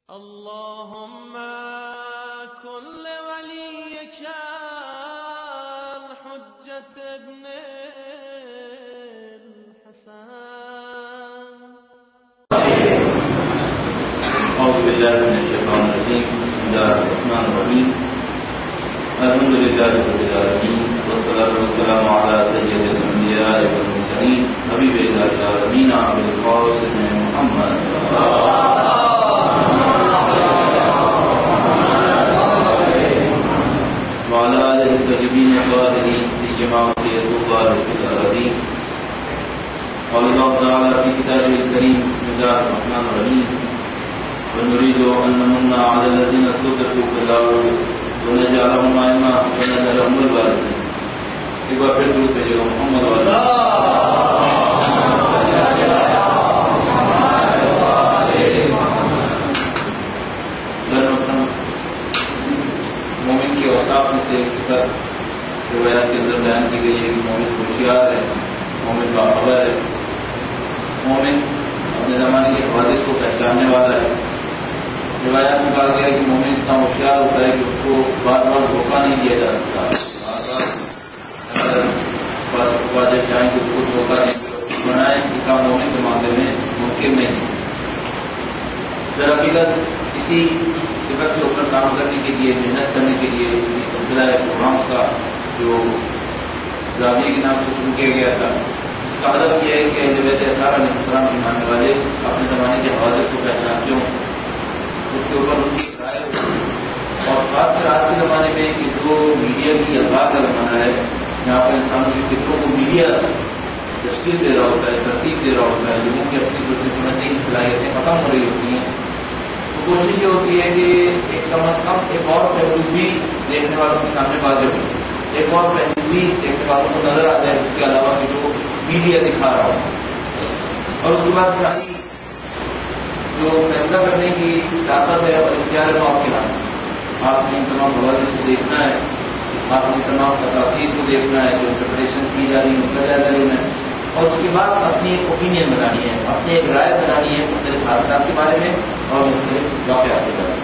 اللهم كن لوليك الحجة ابن الحسن. أعوذ بالله من الشيطان الرجيم. بسم الله الرحمن الرحيم. الحمد لله رب العالمين، والصلاة والسلام على سيد الأنبياء والمرسلين حبيب العالمين أبي القاسم محمد وعلى آله الطيبين الطاهرين سيما بقية الله في الأرضين. قال الله تعالى في كتابه الكريم: بسم الله الرحمن الرحيم. ونريد أن نمن على الذين استضعفوا في الأرض ونجعلهم أئمة ونجعلهم الوارثين. ایک بار پھر درود بھیجیے گا محمد والا. مومن کے اوصاف میں سے ایک صفت روایات کے اندر بیان کی گئی ہے کہ مومن ہوشیار ہے، مومن باخبر ہے، مومن اپنے زمانے کے حوادث کو پہچاننے والا ہے. روایات میں کہا گیا کہ مومن اتنا ہوشیار ہوتا ہے کہ اس کو بار بار دھوکہ نہیں دیا جا سکتا. بار جب چاہیں کہ اس کو دھوکہ نہیں بنائیں کہ کام مومن کے معاملے میں ممکن نہیں. درحقیقت کسی صفت کے اوپر کام کرنے کے لیے، محنت کرنے کے لیے سلسلہ پروگرامس کا جو زاویے کے نام سے شروع کیا گیا تھا، اس کا ہدف یہ ہے کہ اہل بیت اطہار علیہ السلام کے ماننے والے اپنے زمانے کے حوادث کو پہچانتے ہوں، اس کے اوپر ان کی رائے ہو. اور خاص کر آج کے زمانے میں کہ جو میڈیا کی الفاظ کا زمانہ ہے، یہاں پر انسانوں کی فکروں کو میڈیا تشکیل دے رہا ہوتا ہے، ترتیب دے رہا ہوتا ہے، لوگوں کی اپنی سوچنے سمجھنے کی صلاحیتیں ختم ہو رہی ہوتی ہیں. تو کوشش یہ ہوتی ہے کہ ایک کم از کم ایک اور پہلو بھی دیکھنے والوں کے سامنے واضح ہو، ایک اور پہلو بھی دیکھنے والوں کو نظر آ جائے اس کے علاوہ کہ جو میڈیا دکھا رہا ہو. اور اس کے بعد ساری جو فیصلہ کرنے کی طاقت ہے اور اختیار ہے وہ آپ کے ہاتھ. آپ نے ان تمام حوادث کو دیکھنا ہے، آپ نے تمام تفاصیر کو دیکھنا ہے، جو انٹرپریٹیشنس کی جا رہی ہیں ان کا جائزہ لینا ہے، اور اس کے بعد اپنی ایک اوپینین بنانی ہے، اپنی ایک رائے بنانی ہے مختلف حادثات کے بارے میں اور مختلف واقعات کے بارے میں.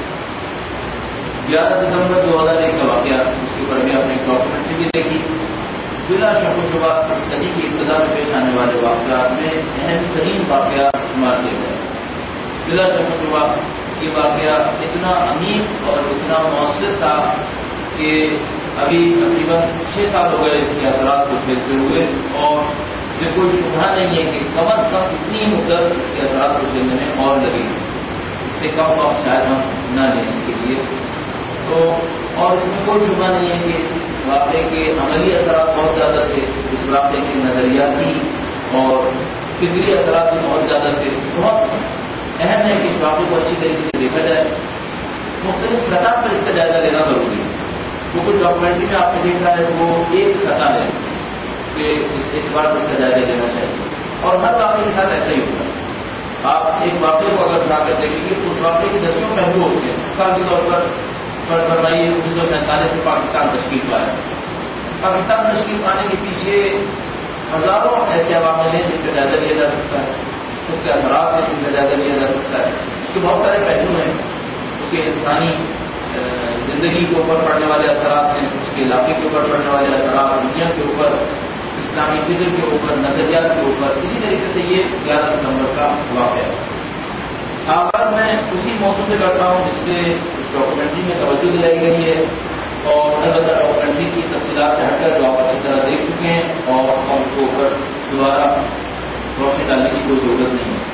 11 ستمبر 2001 کا واقعہ، اس کے اوپر ابھی آپ نے ایک ڈاکومنٹری بھی دیکھی. بلا شک و شبہ اس صدی کی ابتدا میں پیش آنے والے واقعات میں اہم ترین واقعہ شمار کیا گیا. بلا شک و شبہ یہ واقعہ اتنا عمیق اور اتنا مؤثر تھا کہ ابھی تقریباً 6 سال ہو گئے اس کے اثرات کو جھیلتے ہوئے، اور یہ کوئی شبہ نہیں ہے کہ کم از کم اتنی مدت اس کے اثرات کو جھیلنے میں اور لگی. اس سے کم وقت شاید ہم نہ لیں اس کے لیے. تو اور اس میں کوئی شبہ نہیں ہے کہ اس واقعے کے عملی اثرات بہت زیادہ تھے، اس واقعے کے نظریاتی اور فکری اثرات بھی بہت زیادہ تھے. بہت اہم ہے کہ اس واقعے کو اچھی طریقے سے دیکھا جائے. مختلف سطح پر اس کا جائزہ لینا ضروری ہے. جو کچھ ڈاکومنٹری میں آپ نے دیکھا ہے وہ ایک سطح ہے کہ اس اعتبار سے اس کا جائزہ لینا چاہیے، اور ہر واقعے کے ساتھ ایسا ہی ہوتا ہے. آپ ایک واقعے کو اگر اٹھا کر دیکھیں گے تو اس واقعے کے 10 پہلو ہوتے ہیں. مثال کے طور پر فرمائیے 1947 میں پاکستان تشکیل پایا. پاکستان تشکیل پانے کے پیچھے ہزاروں ایسے عوامل ہیں جن کا جائزہ لیا جا سکتا ہے، اس کے اثرات ہیں جن کا جائزہ لیا جا سکتا ہے. اس کے بہت سارے پہلو ہیں. اس کے انسانی زندگی کے اوپر پڑنے والے اثرات ہیں، اس کے علاقے کے اوپر پڑنے والے اثرات، دنیا کے اوپر، اسلامی فکر کے اوپر، نظریات کے اوپر. اسی طریقے سے یہ 11 ستمبر کا واقعہ ہے. آغاز میں اسی موضوع سے کرتا ہوں جس سے اس ڈاکومنٹری میں توجہ دلائی گئی ہے، اور البتہ ڈاکومنٹری کی تفصیلات سے ہٹ کر جو آپ اچھی طرح دیکھ چکے ہیں، اور اس کے اوپر دوبارہ روشنی ڈالنے کی کوئی ضرورت نہیں ہے.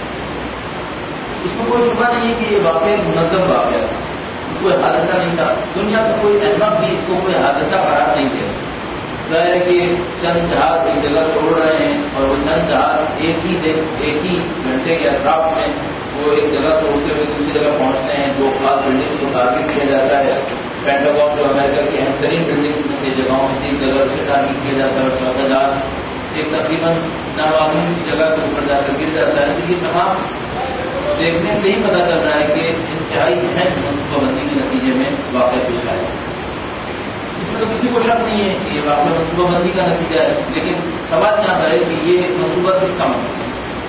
اس میں کوئی شبہ نہیں ہے کہ یہ واقعہ منظم واقعہ تھا، کوئی حادثہ نہیں تھا. دنیا کا کوئی احمد بھی اس کو کوئی حادثہ قرار نہیں دیا. ظاہر ہے کہ چند جہاز ایک جگہ سے اڑ رہے ہیں، اور وہ چند جہاز ایک ہی گھنٹے کے اطراف میں وہ ایک جگہ سے اڑتے ہوئے دوسری جگہ پہنچتے ہیں. 2 خاص بلڈنگس کو ٹارگیٹ کیا جاتا ہے. پینٹاگون جو امریکہ کی اہم ترین بلڈنگس میں سے جگہوں میں سے ایک جگہ اسے ٹارگیٹ کیا جاتا ہے، اور چوتھا جہاز ایک تقریباً نامعلوم جگہ کے اوپر جا کر گر جاتا ہے. تو یہ تمام دیکھنے سے ہی پتہ چل رہا ہے کہ انتہائی اہم منصوبہ بندی کے نتیجے میں واقعہ پیش آیا. اس میں تو کسی کو شک نہیں ہے کہ یہ واقعہ منصوبہ بندی کا نتیجہ ہے، لیکن سوال یہاں ہے کہ یہ منصوبہ کس کا منصوبہ ہے.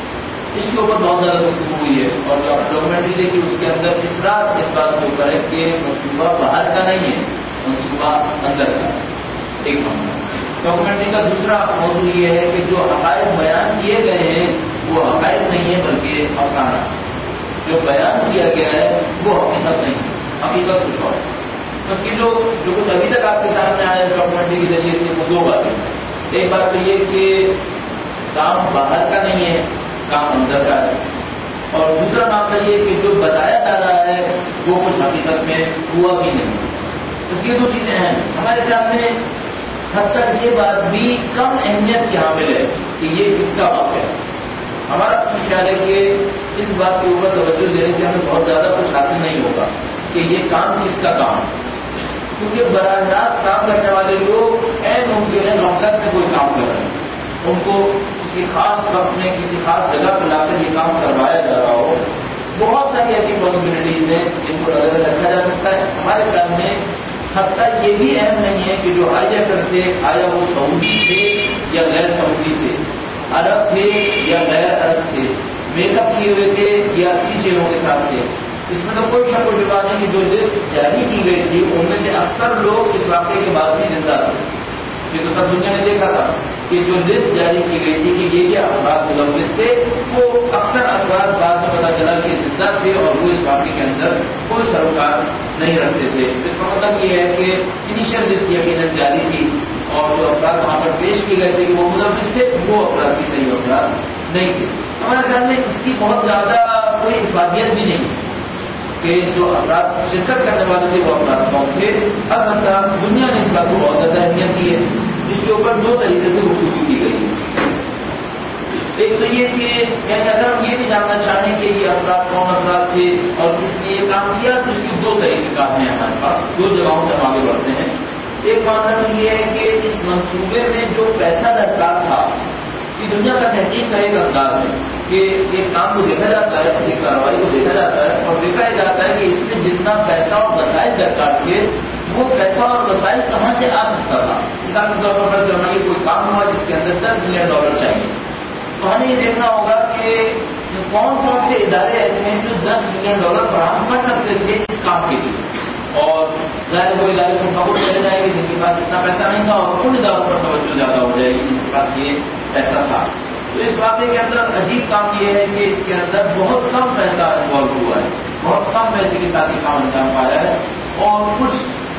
اس کے اوپر بہت زیادہ گفتگو ہوئی ہے، اور جو آپ ڈاکومنٹری دیکھی اس کے اندر اصرار اس بات کے اوپر ہے کہ منصوبہ باہر کا نہیں ہے، منصوبہ اندر کا۔ ایک معاملہ ڈاکومنٹری کا دوسرا موضوع یہ ہے کہ جو حقائق بیان کیے گئے ہیں وہ حقائق نہیں ہے بلکہ افسانہ، جو بیان کیا گیا ہے وہ حقیقت نہیں ہے، حقیقت کچھ اور۔ بس یہ لوگ جو کچھ ابھی تک آپ کے سامنے آئے ڈاکومنٹری کے ذریعے سے وہ دو باتیں، ایک بات تو یہ کہ کام باہر کا نہیں ہے، کام اندر کا ہے، اور دوسرا معاملہ یہ کہ جو بتایا جا رہا ہے وہ کچھ حقیقت میں ہوا بھی نہیں۔ بس یہ دو چیزیں ہیں ہمارے خیال میں، حد تک یہ بات بھی کم اہمیت کی حامل ہے کہ یہ کس کا واقعہ ہے۔ ہمارا خیال ہے کہ اس بات کے اوپر توجہ دینے سے ہمیں بہت زیادہ کچھ حاصل نہیں ہوگا کہ یہ کام کس کا کام ہے، کیونکہ براہ راست کام کرنے والے لوگ عین ممکن ہے غفلت میں کوئی کام کر رہے ہیں، ان کو کسی خاص وقت میں کسی خاص جگہ پہ لا کر یہ کام کروایا جا رہا ہو۔ بہت ساری ایسی پاسبلٹیز ہیں جن کو نظر رکھا جا سکتا ہے۔ ہمارے خیال میں حتیٰ یہ بھی اہم نہیں ہے کہ جو ہائی جیکرز تھے آیا وہ سعودی تھے یا غیر سعودی تھے، عرب تھے یا غیر عرب تھے، میک اپ کیے ہوئے تھے یا اصلی چہروں کے ساتھ تھے۔ اس میں تو کوئی شک و شبہ نہیں کہ جو لسٹ جاری کی گئی تھی ان میں سے اکثر لوگ اس واقعے کے بعد بھی زندہ تھے۔ یہ تو سب دنیا نے دیکھا تھا کہ جو لسٹ جاری کی گئی تھی کہ یہ افراد ملوث تھے، وہ اکثر افراد بعد میں پتا چلا کہ زندہ تھے اور وہ اس واقعے کے اندر کوئی سروکار نہیں رکھتے تھے۔ اس کا مطلب یہ ہے کہ انیشیل لسٹ یقیناً جاری تھی، اور جو افراد وہاں پر پیش کیے گئے تھے کہ وہ ملوث تھے وہ افراد کی صحیح افراد نہیں تھے۔ ہمارے خیال میں اس کی بہت زیادہ کوئی افادیت بھی نہیں کہ جو افراد شرکت کرنے والے تھے وہ افراد کون تھے۔ البتہ دنیا نے اس بات کو بہت زیادہ اہمیت دی ہے، جس کے اوپر دو طریقے سے گفتگو کی گئی ہے۔ ایک تو یہ کہ اگر ہم یہ بھی جاننا چاہیں کہ یہ افراد کون افراد تھے اور کس نے یہ کام کیا، تو اس کے دو طریقے کار ہیں ہمارے پاس، دو جگہوں سے ہم آگے بڑھتے ہیں۔ ایک معاملہ تو یہ ہے کہ اس منصوبے میں جو پیسہ درکار تھا، کہ دنیا کا تحقیق کا ایک انداز ہے کہ ایک کام کو دیکھا جاتا ہے، ایک کارروائی کو دیکھا جاتا ہے اور دیکھا جاتا ہے کہ اس میں جتنا پیسہ اور وسائل درکار تھے وہ پیسہ اور وسائل کہاں سے آ سکتا تھا۔ مثال کے طور پر جرمنی کوئی کام ہوا جس کے اندر $10 ملین چاہیے، تو ہمیں یہ دیکھنا ہوگا کہ کون کون سے ادارے ایسے ہیں جو $10 ملین فراہم کر سکتے تھے اس کام کے لیے، اور ظاہر وہ ادارے کو قبول چلے جائیں گے جن کے پاس اتنا پیسہ نہیں تھا، اور ان اداروں پر توجہ زیادہ ہو جائے گی جن کے پاس یہ پیسہ تھا۔ تو اس واقعے کے اندر عجیب کام یہ ہے کہ اس کے اندر بہت کم پیسہ انوالو ہوا ہے، بہت کم پیسے کے ساتھ یہ کام انجام پایا ہے، اور کچھ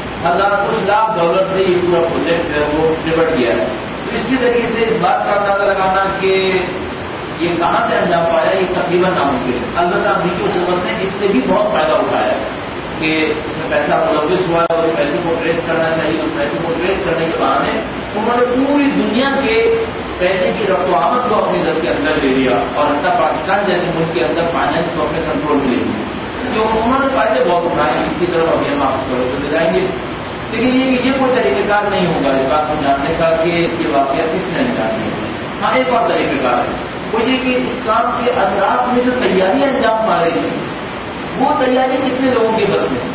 لاکھ ڈالر سے یہ پورا پروجیکٹ ہے وہ نپٹ گیا ہے۔ تو اس کے ذریعے سے اس بات کا اندازہ لگانا کہ یہ کہاں سے انجام پایا یہ تقریباً ناممکن ہے۔ البتہ امریکی حکومت نے اس سے بھی بہت فائدہ اٹھایا ہے کہ اس میں پیسہ ملوث ہوا ہے، اس پیسے کو ٹریس کرنا چاہیے، اس پیسے کو ٹریس کرنے کے بہانے انہوں نے پوری دنیا کے پیسے کی رفت و آمد کو اپنی ضبط کے اندر لے لیا، اور حتیٰ پاکستان جیسے ملک کے اندر فائنینس کو اپنے کنٹرول میں لے لیا، جو انہوں نے فائدے بہت اٹھائے۔ اس کی طرف ابھی ہم آپ کو چلے جائیں گے، لیکن یہ کوئی طریقہ کار نہیں ہوگا اس بات کو جاننے کا کہ یہ واقعہ کس نے انجام دیا۔ ہاں ایک اور طریقہ کار ہے، وہ یہ کہ اس کام کے اطراف میں جو تیاریاں انجام پا رہی ہیں وہ تیاری کتنے لوگوں کے بس میں،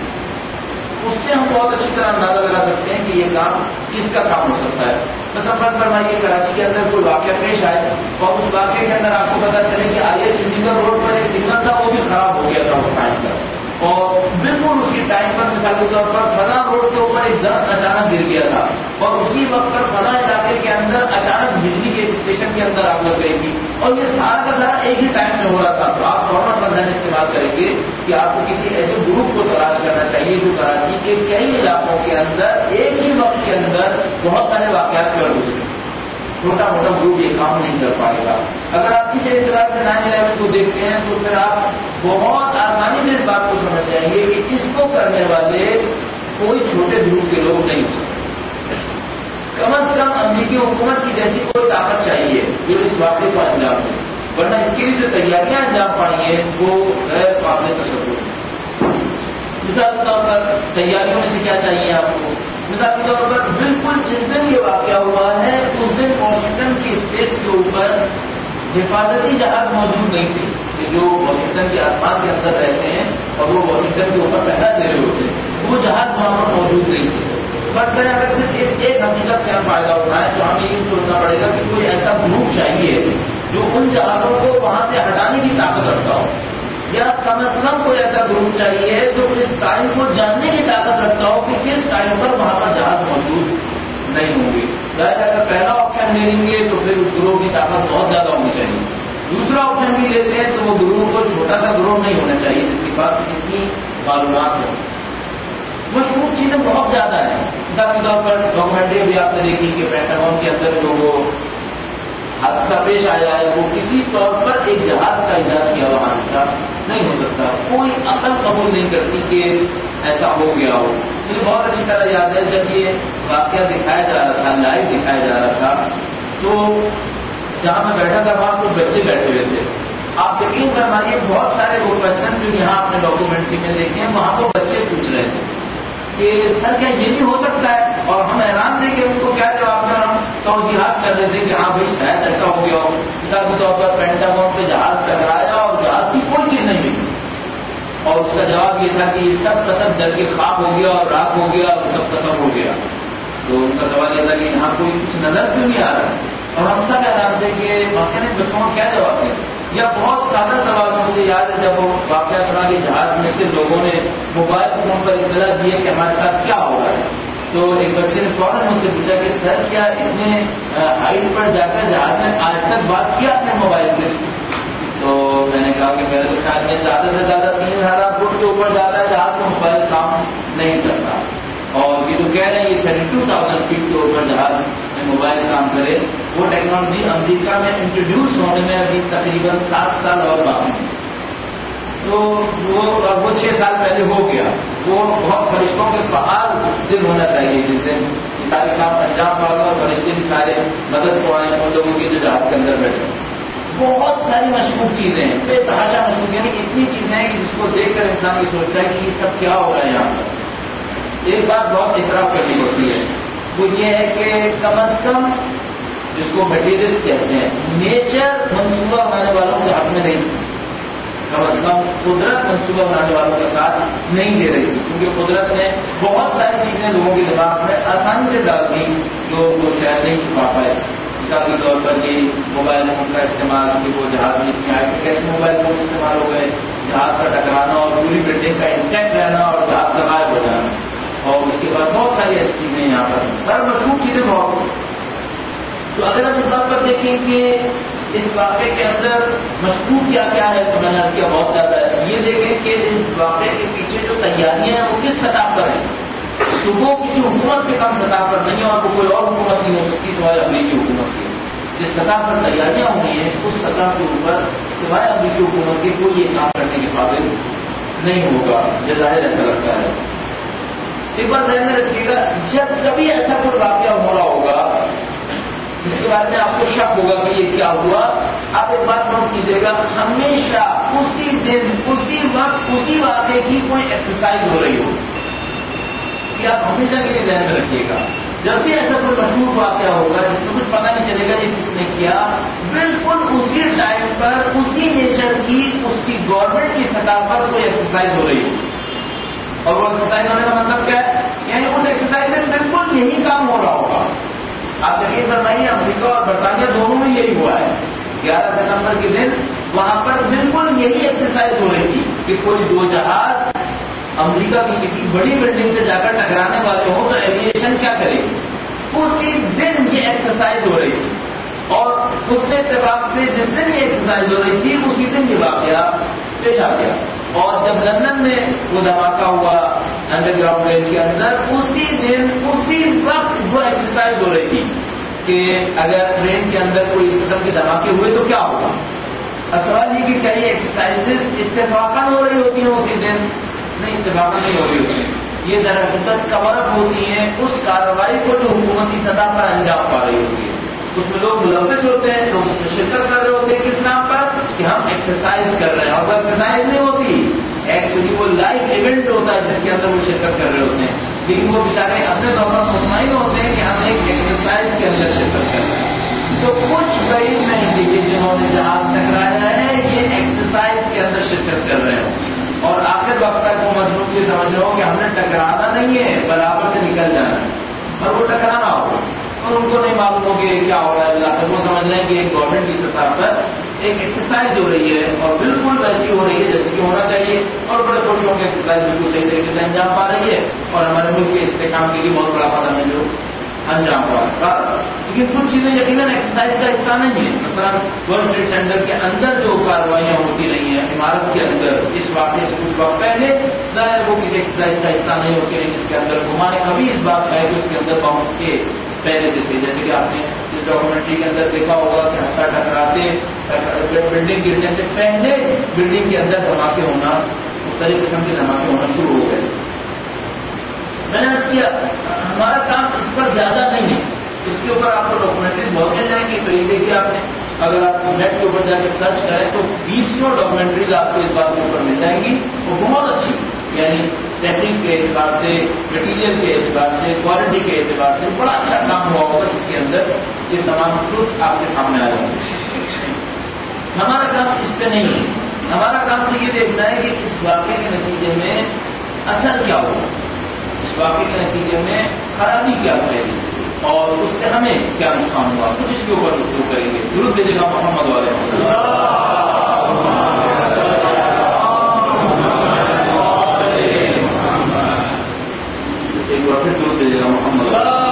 اس سے ہم بہت اچھی طرح اندازہ لگا سکتے ہیں کہ یہ کام کس کا کام ہو سکتا ہے۔ مثلا فرض فرمائیے کراچی کے اندر کوئی واقعہ پیش آئے اور اس واقعے کے اندر آپ کو پتا چلے کہ آئیے چنڈیگڑھ روڈ پر ایک سگنل تھا وہ بھی خراب ہو گیا تھا اس ٹائم پر، اور بالکل اسی ٹائم پر مثال کے طور پر فلاں روڈ کے اوپر ایک درخت اچانک گر گیا تھا، اور اسی وقت پر فلاں علاقے کے اندر اچانک بجلی کے اسٹیشن کے اندر آگ لگ گئی تھی، اور یہ سارا کا سارا ایک ہی ٹائم میں ہو رہا تھا، تو آپ فوراً فضان استعمال کریں گے کہ آپ کو کسی ایسے گروپ کو تلاش کرنا چاہیے جو کراچی کے کئی علاقوں کے اندر ایک ہی وقت کے اندر بہت سارے واقعات پر گزرے۔ چھوٹا موٹا گروپ یہ کام نہیں کر پائے گا۔ اگر آپ کسی اعتبار سے 9/11 کو دیکھتے ہیں تو پھر آپ بہت آسانی سے اس بات کو سمجھ جائیں گے کہ اس کو کرنے والے کوئی چھوٹے گروپ کے لوگ نہیں ہو سکتے، کم از کم امریکی حکومت کی جیسی کوئی طاقت چاہیے جو اس واقعے کو انجام دے، ورنہ اس کے لیے جو تیاریاں انجام پانی ہیں وہ غیر قابل تصور ہیں۔ مثال کے طور پر تیاریوں میں سے کیا چاہیے آپ کو؟ مثال کے طور پر بالکل جس دن یہ واقعہ ہوا ہے اس دن واشنگٹن کی اسپیس کے اوپر حفاظتی جہاز موجود نہیں تھے، جو واشنگٹن کے آسمان کے اندر رہتے ہیں اور وہ واشنگٹن کے اوپر پہلا دے رہے ہوتے ہیں، وہ جہاز وہاں پر موجود نہیں تھے۔ فرض کریں اگر صرف اس ایک حقیقت سے ہم فائدہ اٹھائیں تو ہمیں یہ سوچنا پڑے گا کہ کوئی ایسا گروپ چاہیے جو ان جہازوں کو وہاں سے ہٹانے یا کم از کم کوئی ایسا گروپ چاہیے جو اس ٹائم کو جاننے کی طاقت رکھتا ہو کہ کس ٹائم پر وہاں پر جہاز موجود نہیں ہوں گے. اگر پہلا آپشن لے لیں گے تو پھر اس گروہ کی طاقت بہت زیادہ ہونی چاہیے. دوسرا آپشن بھی لیتے ہیں تو وہ گروہ کو چھوٹا سا گروہ نہیں ہونا چاہیے جس کے پاس اتنی معلومات ہو. مشہور چیزیں بہت زیادہ ہیں. مثال کے طور پر ڈاکومنٹری بھی آپ نے دیکھی کہ پینٹاگون کے اندر جو وہ حادثہ پیش آیا ہے وہ کسی طور پر ایک جہاز کا ایجاد کیا ہوا حادثہ نہیں ہو سکتا. کوئی عقل قبول نہیں کرتی کہ ایسا ہو گیا ہو. مجھے بہت اچھی طرح یاد ہے جب یہ واقعہ دکھایا جا رہا تھا، لائیو دکھایا جا رہا تھا، تو جہاں میں بیٹھا تھا وہاں کچھ بچے بیٹھے ہوئے تھے. آپ یقین فرمائیے بہت سارے وہ کوشچن جو یہاں آپ نے ڈاکومنٹری میں دیکھے ہیں وہاں وہ بچے پوچھ رہے تھے کہ سر کیا یہ بھی ہو سکتا ہے، اور ہم حیران تھے کہ ان کو کیا جواب دیں. ہم توجیحات کر رہے تھے کہ ہاں بھائی شاید ایسا ہو گیا ہو. مثال کے طور پر پینٹاگون پہ جہاز ٹکرایا اور جہاز کی کوئی چیز نہیں ملی، اور اس کا جواب یہ تھا کہ یہ سب قسم جل کے خاک ہو گیا اور راکھ ہو گیا اور سب قسم ہو گیا. تو ان کا سوال یہ تھا کہ یہاں کوئی کچھ نظر کیوں نہیں آ رہا. اور ہم سب حیران تھے کہ واقعہ نے بچوں کو کیا جواب دیں. یا بہت سادہ سوال مجھے یاد ہے جب وہ واقعہ سنا کہ جہاز میں سے لوگوں نے موبائل فون پر اطلاع دی کہ ہمارے ساتھ کیا ہو رہا ہے. تو ایک بچے نے فوراً مجھ سے پوچھا کہ سر کیا اتنے ہائٹ پر جا کر جہاز میں آج تک بات کیا اپنے موبائل پہ. تو میں نے کہا کہ میرے تو خیال میں زیادہ سے زیادہ 3000 فٹ کے اوپر جاتا ہے جہاز میں موبائل کام نہیں کرتا. اور یہ تو کہہ رہے ہیں یہ 32,000 فٹ کے اوپر جہاز میں موبائل کام کرے. وہ ٹیکنالوجی امریکہ میں انٹروڈیوس ہونے میں ابھی تقریباً 7 سال اور باقی ہے. تو وہ 6 سال پہلے ہو گیا. وہ بہت فرشتوں کے فعال دل ہونا چاہیے جس دن یہ سارے کام انجام پا گا اور فرشتے بھی سارے مدد کو آئے ان لوگوں کی جو جہاز کے اندر بیٹھے. بہت ساری مشہور چیزیں ہیں، بے تحاشا مشہور، یعنی اتنی چیزیں ہیں کہ جس کو دیکھ کر انسان یہ سوچتا ہے کہ یہ سب کیا ہو رہا ہے یہاں پر. ایک بات بہت اعتراف کرنی ہوتی ہے وہ یہ ہے کہ کم از کم جس کو میٹیریلسٹ کہتے ہیں نیچر منصوبہ بنانے والوں کے حق میں نہیں تھی. کم از کم قدرت منصوبہ بنانے والوں کا ساتھ نہیں دے رہی تھی، کیونکہ قدرت نے بہت ساری چیزیں لوگوں کے دماغ میں آسانی سے ڈال دی جو وہ شاید نہیں چھپا پائے. مثال کے طور پر یہ موبائل فون کا استعمال کہ وہ جہاز میں اتنی آئے کیسے موبائل فون استعمال ہو گئے، جہاز کا ٹکرانا اور پوری بلڈنگ کا انٹیکٹ رہنا اور جہاز کا غائب ہو جانا. اور اس کے بعد بہت ساری ایسی چیزیں یہاں پر مشہور چیزیں بہت. تو اگر ہم اس بات پر دیکھیں کہ اس واقعے کے اندر مشہور کیا کیا ہے تو میں نے کیا بہت زیادہ ہے. یہ دیکھیں کہ اس واقعے کے پیچھے جو تیاریاں ہیں وہ کس سطح پر ہیں. تو وہ کسی حکومت سے کم سطح پر نہیں ہے اور وہ کوئی اور حکومت نہیں ہو سکتی سوائے امریکی حکومت کی. جس سطح پر تیاریاں ہوئی ہیں اس سطح کے اوپر سوائے امریکی حکومت کے کوئی یہ کام کرنے کے قابل نہیں ہوگا. یہ ظاہر ایسا لگتا ہے. ایک بات ذہن میں رکھیے گا، جب کبھی ایسا کوئی واقعہ ہو رہا ہوگا جس کے بارے میں آپ کو شک ہوگا کہ یہ کیا ہوا، آپ ایک بات نوٹ کیجیے گا، ہمیشہ اسی دن اسی وقت اسی واقعے کی کوئی ایکسرسائز ہو رہی ہو. یہ آپ ہمیشہ کے لیے ذہن میں رکھیے گا. جب بھی ایسا کوئی مشہور واقعہ ہوگا جس میں کچھ پتہ نہیں چلے گا یہ کس نے کیا، بالکل اسی ٹائم پر اسی نیچر کی اس کی گورنمنٹ کی سطح پر کوئی ایکسرسائز ہو رہی ہو. اور وہ ایکسرسائز ہونے کا مطلب کیا ہے، یعنی اس ایکسرسائز میں بالکل یہی کام ہو رہا ہوگا. آپ یقین فرمائیے امریکہ اور برطانیہ دونوں میں یہی ہوا ہے. 11 ستمبر کے دن وہاں پر بالکل یہی ایکسرسائز ہو رہی تھی کہ کوئی 2 جہاز امریکہ کی کسی بڑی بلڈنگ سے جا کر ٹکرانے والے ہوں تو ایویشن کیا کرے گی. اسی دن یہ ایکسرسائز ہو رہی تھی اور اس میں اتفاق سے جس دن یہ ایکسرسائز ہو رہی تھی اسی دن یہ واقعہ پیش آ گیا. اور جب لندن میں وہ دھماکہ ہوا انڈر گراؤنڈ ریل کے اندر اسی دن اسی وقت وہ ایکسرسائز ہو رہی تھی کہ اگر ٹرین کے اندر کوئی اس قسم کے دھماکے ہوئے تو کیا ہوگا. اب سوال یہ کہ کیا یہ ایکسرسائز اتفاقاً ہو رہی ہوتی ہیں اسی دن؟ نہیں، اتفاقاً نہیں ہو رہی ہوتی. یہ در حقیقت کور اپ ہوتی ہیں اس کارروائی کو جو حکومتی سطح پر انجام پا رہی ہوتی ہے. اس میں لوگ ملوث ہوتے ہیں، لوگ اس میں شرکت کر رہے ہوتے ہیں. کس نام پر کہ ہم ایکسرسائز کر رہے ہیں. اور وہ ایکسرسائز نہیں ہوتی، ایکچولی وہ لائیو ایونٹ ہوتا ہے جس کے اندر وہ شرکت کر رہے ہوتے ہیں. لیکن وہ بیچارے اپنے طور پر مطمئن ہوتے ہیں کہ ہم ایک ایکسرسائز کے اندر شرکت کر رہے ہیں. تو کچھ بعید نہیں تھی کہ جنہوں نے جہاز ٹکرایا ہے یہ ایکسرسائز کے اندر شرکت کر رہے ہیں. اور آخر وقت تک وہ مضمون یہ سمجھ رہے ہو کہ ہم نے ٹکرانا نہیں ہے، برابر سے نکل جانا ہے. اور وہ ٹکرانا ہوگا اور ان کو نہیں معلوم ہو کہ کیا ہو رہا ہے. وہ سمجھ رہے ہیں کہ ایک گورنمنٹ کی سطح پر ایک ایکسرسائز ہو رہی ہے اور بالکل ویسی ہو رہی ہے جیسے کہ ہونا چاہیے، اور بڑے خوشوں کی ایکسرسائز بالکل صحیح طریقے سے انجام پا رہی ہے، اور ہمارے ملک کے استحکام کے لیے بہت بڑا قدم ہے جو انجام پا رہا ہے۔ لیکن کچھ چیزیں یقیناً ایکسرسائز کا حصہ نہیں ہے۔ مثلا ورلڈ ٹریڈ سینٹر کے اندر جو کارروائیاں ہوتی رہی ہیں عمارت کے اندر اس واقعے سے کچھ وقت پہلے، ظاہر وہ کسی ایکسرسائز کا حصہ نہیں ہوتی رہی جس کے اندر گھمانے کبھی اس بات کا ہے کہ اس کے اندر باؤنس کے پہلے سے تھے، جیسے کہ آپ نے اس ڈاکومنٹری کے اندر دیکھا ہوگا کہ ہتھا ٹکراتے بلڈنگ گرنے سے پہلے بلڈنگ کے اندر دھماکے ہونا، مختلف قسم کے دھماکے ہونا شروع ہو گئے۔ میں نے عرض کیا ہمارا کام اس پر زیادہ نہیں ہے، اس کے اوپر آپ کو ڈاکومنٹری بہت مل جائیں گی۔ تو یہ دیکھیے آپ نے اگر آپ نیٹ کے اوپر جا کے سرچ کریں تو 20 ڈاکومنٹریز آپ کو اس بات کے اوپر مل جائیں گی، وہ بہت اچھی، یعنی ٹیکنیک کے اعتبار سے، مٹیریل کے اعتبار سے، کوالٹی کے اعتبار سے بڑا اچھا کام ہوا ہوگا جس کے اندر یہ تمام ٹروتس آپ کے سامنے آ جائیں گے۔ ہمارا کام اس پہ نہیں ہے، ہمارا کام تو یہ دیکھنا ہے کہ اس واقعے کے نتیجے میں اثر کیا ہوگا، اس واقعے کے نتیجے میں خرابی کیا پڑے گی اور اس سے ہمیں کیا نقصان ہوا، کچھ اس کے اوپر گفتگو کریں گے۔ درود بھیجے گا محمد والے ایک بار پھر درود بھیجے گا محمد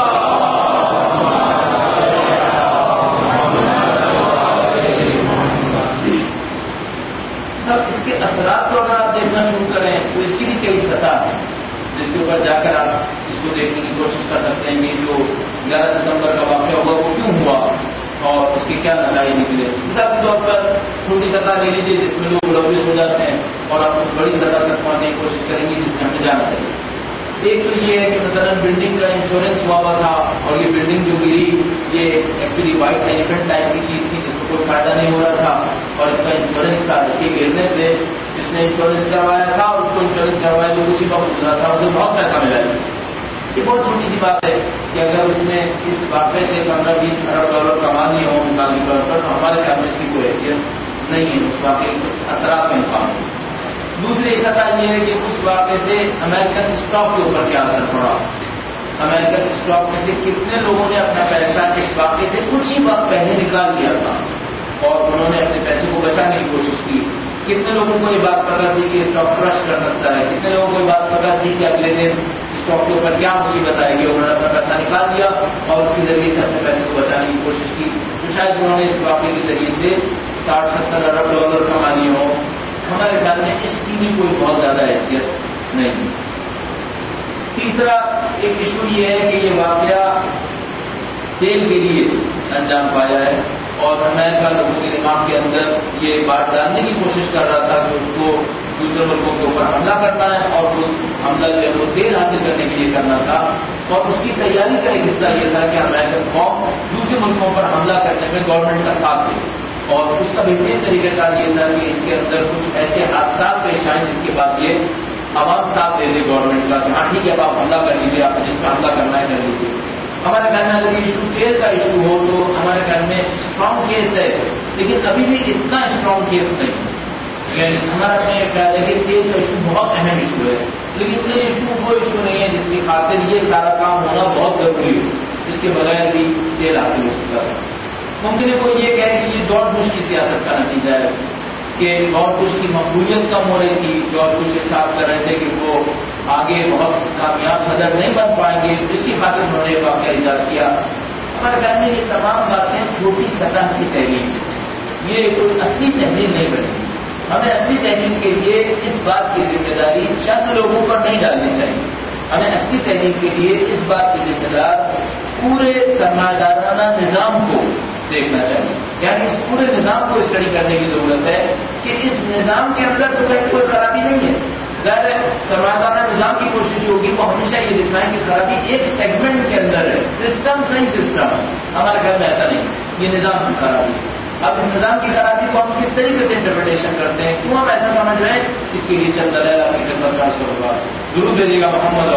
سب۔ اس کے اثرات کو اگر آپ دیکھنا شروع کریں تو اس کی بھی کئی سطح ہے جس کے اوپر جا کر آپ اس کو دیکھنے کی کوشش کر سکتے ہیں کہ جو 11 ستمبر کا واقعہ ہوا وہ کیوں ہوا اور اس کے کیا نتائج نکلے۔ مثال کے طور پر چھوٹی سطح لے لیجیے جس میں لوگ ملوث ہو جاتے ہیں اور آپ اس بڑی سطح تک پہنچنے کی کوشش کریں گے جس میں ہمیں جانا چاہیے۔ ایک تو یہ ہے کہ مثلا بلڈنگ کا انشورنس ہوا تھا اور یہ بلڈنگ جو گری یہ ایکچولی وائٹ ایلیفنٹ ٹائپ کی چیز تھی جس کو کوئی فائدہ نہیں ہو رہا تھا، اور اس کا انشورنس تھا، اس کے گرنے سے جس نے انشورنس کروایا تھا اور اس کو انشورنس کروایا جو کچھ وقت گزرا تھا اسے بہت پیسہ ملا ہے۔ یہ بہت چھوٹی سی بات ہے کہ اگر اس نے اس واقعے سے 15-20 ارب ڈالر کما لیے ہوں مثال کے طور پر، تو ہمارے خیال میں اس کی کوئی حیثیت نہیں ہے، اس واقعے کے اثرات کا انکار ہے۔ دوسری سطح یہ ہے کہ اس واقعے سے امریکن اسٹاک کے اوپر کیا اثر پڑا، امریکن اسٹاک میں سے کتنے لوگوں نے اپنا پیسہ اس واقعے سے کچھ ہی وقت پہلے نکال لیا تھا اور انہوں نے اپنے پیسے کو بچانے کی کوشش کی، کتنے لوگوں کو یہ بات پتا تھی کہ اسٹاک کرش کر سکتا ہے، کتنے لوگوں کو یہ بات پتا تھی کہ اگلے دن اسٹاک کے اوپر کیا مصیبت آئے گی، انہوں نے اپنا پیسہ نکال دیا اور اس کے ذریعے سے اپنے پیسے کو بچانے کی کوشش کی، تو شاید انہوں نے اس واقعے کے ذریعے سے 60-70 ارب ڈالر کما لیے ہوں۔ ہمارے خیال میں اس کی بھی کوئی بہت زیادہ حیثیت نہیں۔ تیسرا ایک ایشو یہ ہے کہ یہ واقعہ تیل کے لیے انجام پایا ہے اور امریکہ لوگوں کے دماغ کے اندر یہ بات ڈالنے کی کوشش کر رہا تھا کہ اس کو دوسرے ملکوں کے اوپر حملہ کرنا ہے اور وہ حملہ جو ہے وہ تیل حاصل کرنے کے لیے کرنا تھا، اور اس کی تیاری کا ایک حصہ یہ تھا کہ امریکن قوم دوسرے ملکوں پر حملہ کرنے میں گورنمنٹ کا ساتھ دے، اور اس کا بہترین طریقہ کار یہ تھا کہ ان کے اندر کچھ ایسے حادثات پیش آئیں جس کے بعد یہ عوام ساتھ دے دے گورنمنٹ کا کہ ہاں ٹھیک ہے اب آپ حملہ کر لیجیے، آپ جس پہ حملہ کرنا ہے کر لیجیے۔ ہمارے خیال میں اگر یہ ایشو تیل کا ایشو ہو تو ہمارے خیال میں اسٹرانگ کیس ہے، لیکن ابھی بھی اتنا اسٹرانگ کیس نہیں، یعنی ہمارا خیال ہے کہ تیل کا ایشو بہت اہم ایشو ہے، لیکن یہ ایشو وہ ایشو نہیں ہے جس کی خاطر یہ سارا کام ہونا بہت ضروری ہے، اس کے بغیر بھی تیل حاصل ہو سکتا ہے۔ ممکن ہے کوئی یہ کہے کہ یہ جارج بش کی سیاست کا نتیجہ ہے کہ جارج بش کی مقبولیت کم ہو رہی تھی، جارج بش احساس کر رہے تھے کہ وہ آگے بہت کامیاب صدر نہیں بن پائیں گے، اس کی خاطر انہوں نے یہ واقعہ ایجاد کیا۔ ہمارے خیال میں یہ تمام باتیں چھوٹی سطح کی تحریک، یہ کوئی اصلی تحریر نہیں بنی۔ ہمیں اصلی تحریک کے لیے اس بات کی ذمہ داری چند لوگوں پر نہیں ڈالنی چاہیے، ہمیں اصلی تحریک کے لیے اس بات کی ذمہ دار پورے سرمایہ دارانہ نظام کو دیکھنا چاہیے، یعنی اس پورے نظام کو اسٹڈی کرنے کی ضرورت ہے کہ اس نظام کے اندر تو کوئی خرابی نہیں ہے۔ ظاہر ہے سرمایہ دارانہ نظام کی کوشش ہوگی وہ ہمیشہ یہ دکھائیں کہ خرابی ایک سیگمنٹ کے اندر ہے، سسٹم صحیح سسٹم ہے، ہمارے گھر میں ایسا نہیں، یہ نظام کی خرابی ہے۔ اب اس نظام کی خرابی کو ہم کس طریقے سے انٹرپریٹیشن کرتے ہیں، کیوں ہم ایسا سمجھ رہے ہیں، اس کے لیے چند دلائل آپ کی خدمت پیش کروں گا۔ درود بھیجیے گا محمد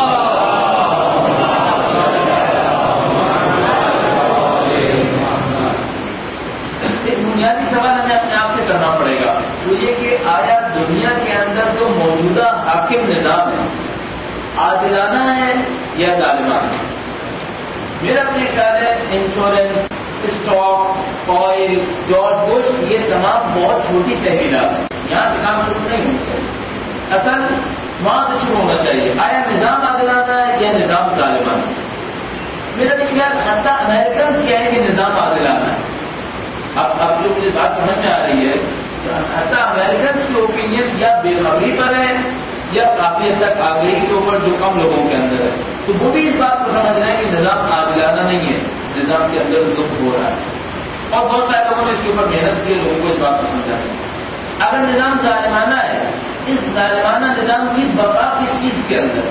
ایک بنیادی سوال ہمیں اپنے آپ سے کرنا پڑے گا، وہ یہ کہ آیا دنیا کے اندر جو موجودہ حاکم نظام ہے عادلانہ ہے یا ظالمانہ ہے؟ میرا اپنے خیال ہے insurance, stock, oil, George Bush, یہ تمام بہت چھوٹی تحویلات ہیں. یہاں سے کام شروع نہیں ہونا چاہیے. اصل وہاں سے شروع ہونا چاہیے. آیا نظام عادلانہ ہے یا نظام ظالمانہ ہے؟ میرا خیال حتیٰ امریکنس کیا ہے کہ نظام عادلانہ ہے. اب جو مجھے بات سمجھ میں آ رہی ہے، حتیٰ امریکنس کی اوپینین یا بے خبری پر ہے یا کافی حد تک آگہی کے اوپر جو کم لوگوں کے اندر ہے، تو وہ بھی اس بات کو سمجھ رہے ہیں کہ نظام عادلانہ نہیں ہے، نظام کے اندر ظلم ہو رہا ہے. اور بہت سارے لوگوں نے اس کے اوپر محنت کی ہے، لوگوں کو اس بات کو سمجھانا. اگر نظام ظالمانہ ہے، اس ظالمانہ نظام کی بقا کس چیز کے اندر؟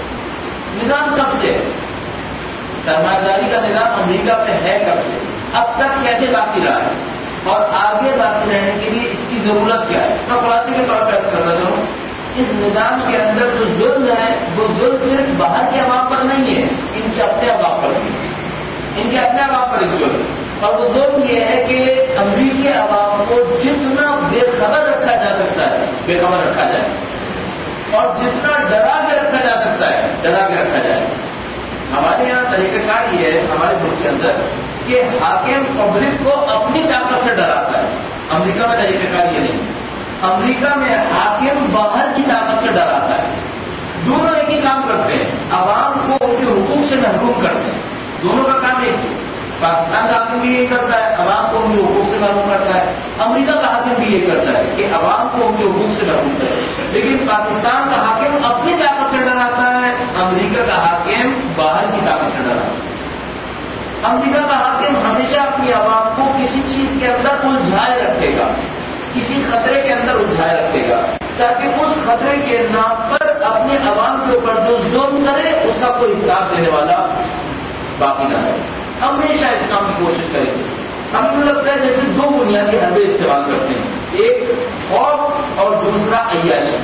نظام کب سے ہے؟ سرمایہ داری کا نظام امریکہ میں ہے کب سے؟ اب تک کیسے باقی رہا ہے؟ اور آگے باقی رہنے کے لیے اس کی ضرورت کیا ہے؟ میں خلاصے کے طور پر عرض کرتا ہوں، اس نظام کے اندر جو ظلم ہے وہ ظلم صرف باہر کے عوام پر نہیں ہے، ان کے اپنے عوام پر بھی، ان کے اپنے عوام پر ایک ظلم. اور وہ ظلم یہ ہے کہ امریکی عوام کو جتنا بے خبر رکھا جا سکتا ہے بے خبر رکھا جائے، اور جتنا ڈرا کے رکھا جا سکتا ہے ڈرا کے رکھا جائے. ہمارے یہاں طریقہ کار یہ ہے ہمارے ملک کے اندر کہ حاکم پبلک کو اپنی طاقت سے ڈراتا ہے. امریکہ میں طریقہ کار یہ نہیں. امریکہ میں حاکم باہر کی طاقت سے ڈراتا ہے. دونوں ایک ہی کام کرتے ہیں، عوام کو ان کے حقوق سے محروم کرتے ہیں. دونوں کا کام ایک ہے. پاکستان کا حاکم بھی یہ کرتا ہے، عوام کو ان کے حقوق سے محروم کرتا ہے. امریکہ کا حاکم بھی یہ کرتا ہے کہ عوام کو ان کے حقوق سے محروم کرے. لیکن پاکستان کا حاکم اپنی طاقت سے ڈراتا ہے، امریکہ کا حاکم باہر کی طاقت سے ڈراتا ہے. امریکہ کا حاکم ہمیشہ اپنی عوام کو کسی چیز کے اندر الجھائے رکھے گا، کسی خطرے کے اندر الجھائے رکھے گا، تاکہ اس خطرے کے نام پر اپنے عوام کے اوپر جو ظلم کرے اس کا کوئی حساب دینے والا باقی نہ رہے. ہمیشہ اس کام کی کوشش کریں گے. ہمیں تو لگتا ہے جیسے دو بنیادی حربے استعمال کرتے ہیں، ایک خوف اور دوسرا عیاشی.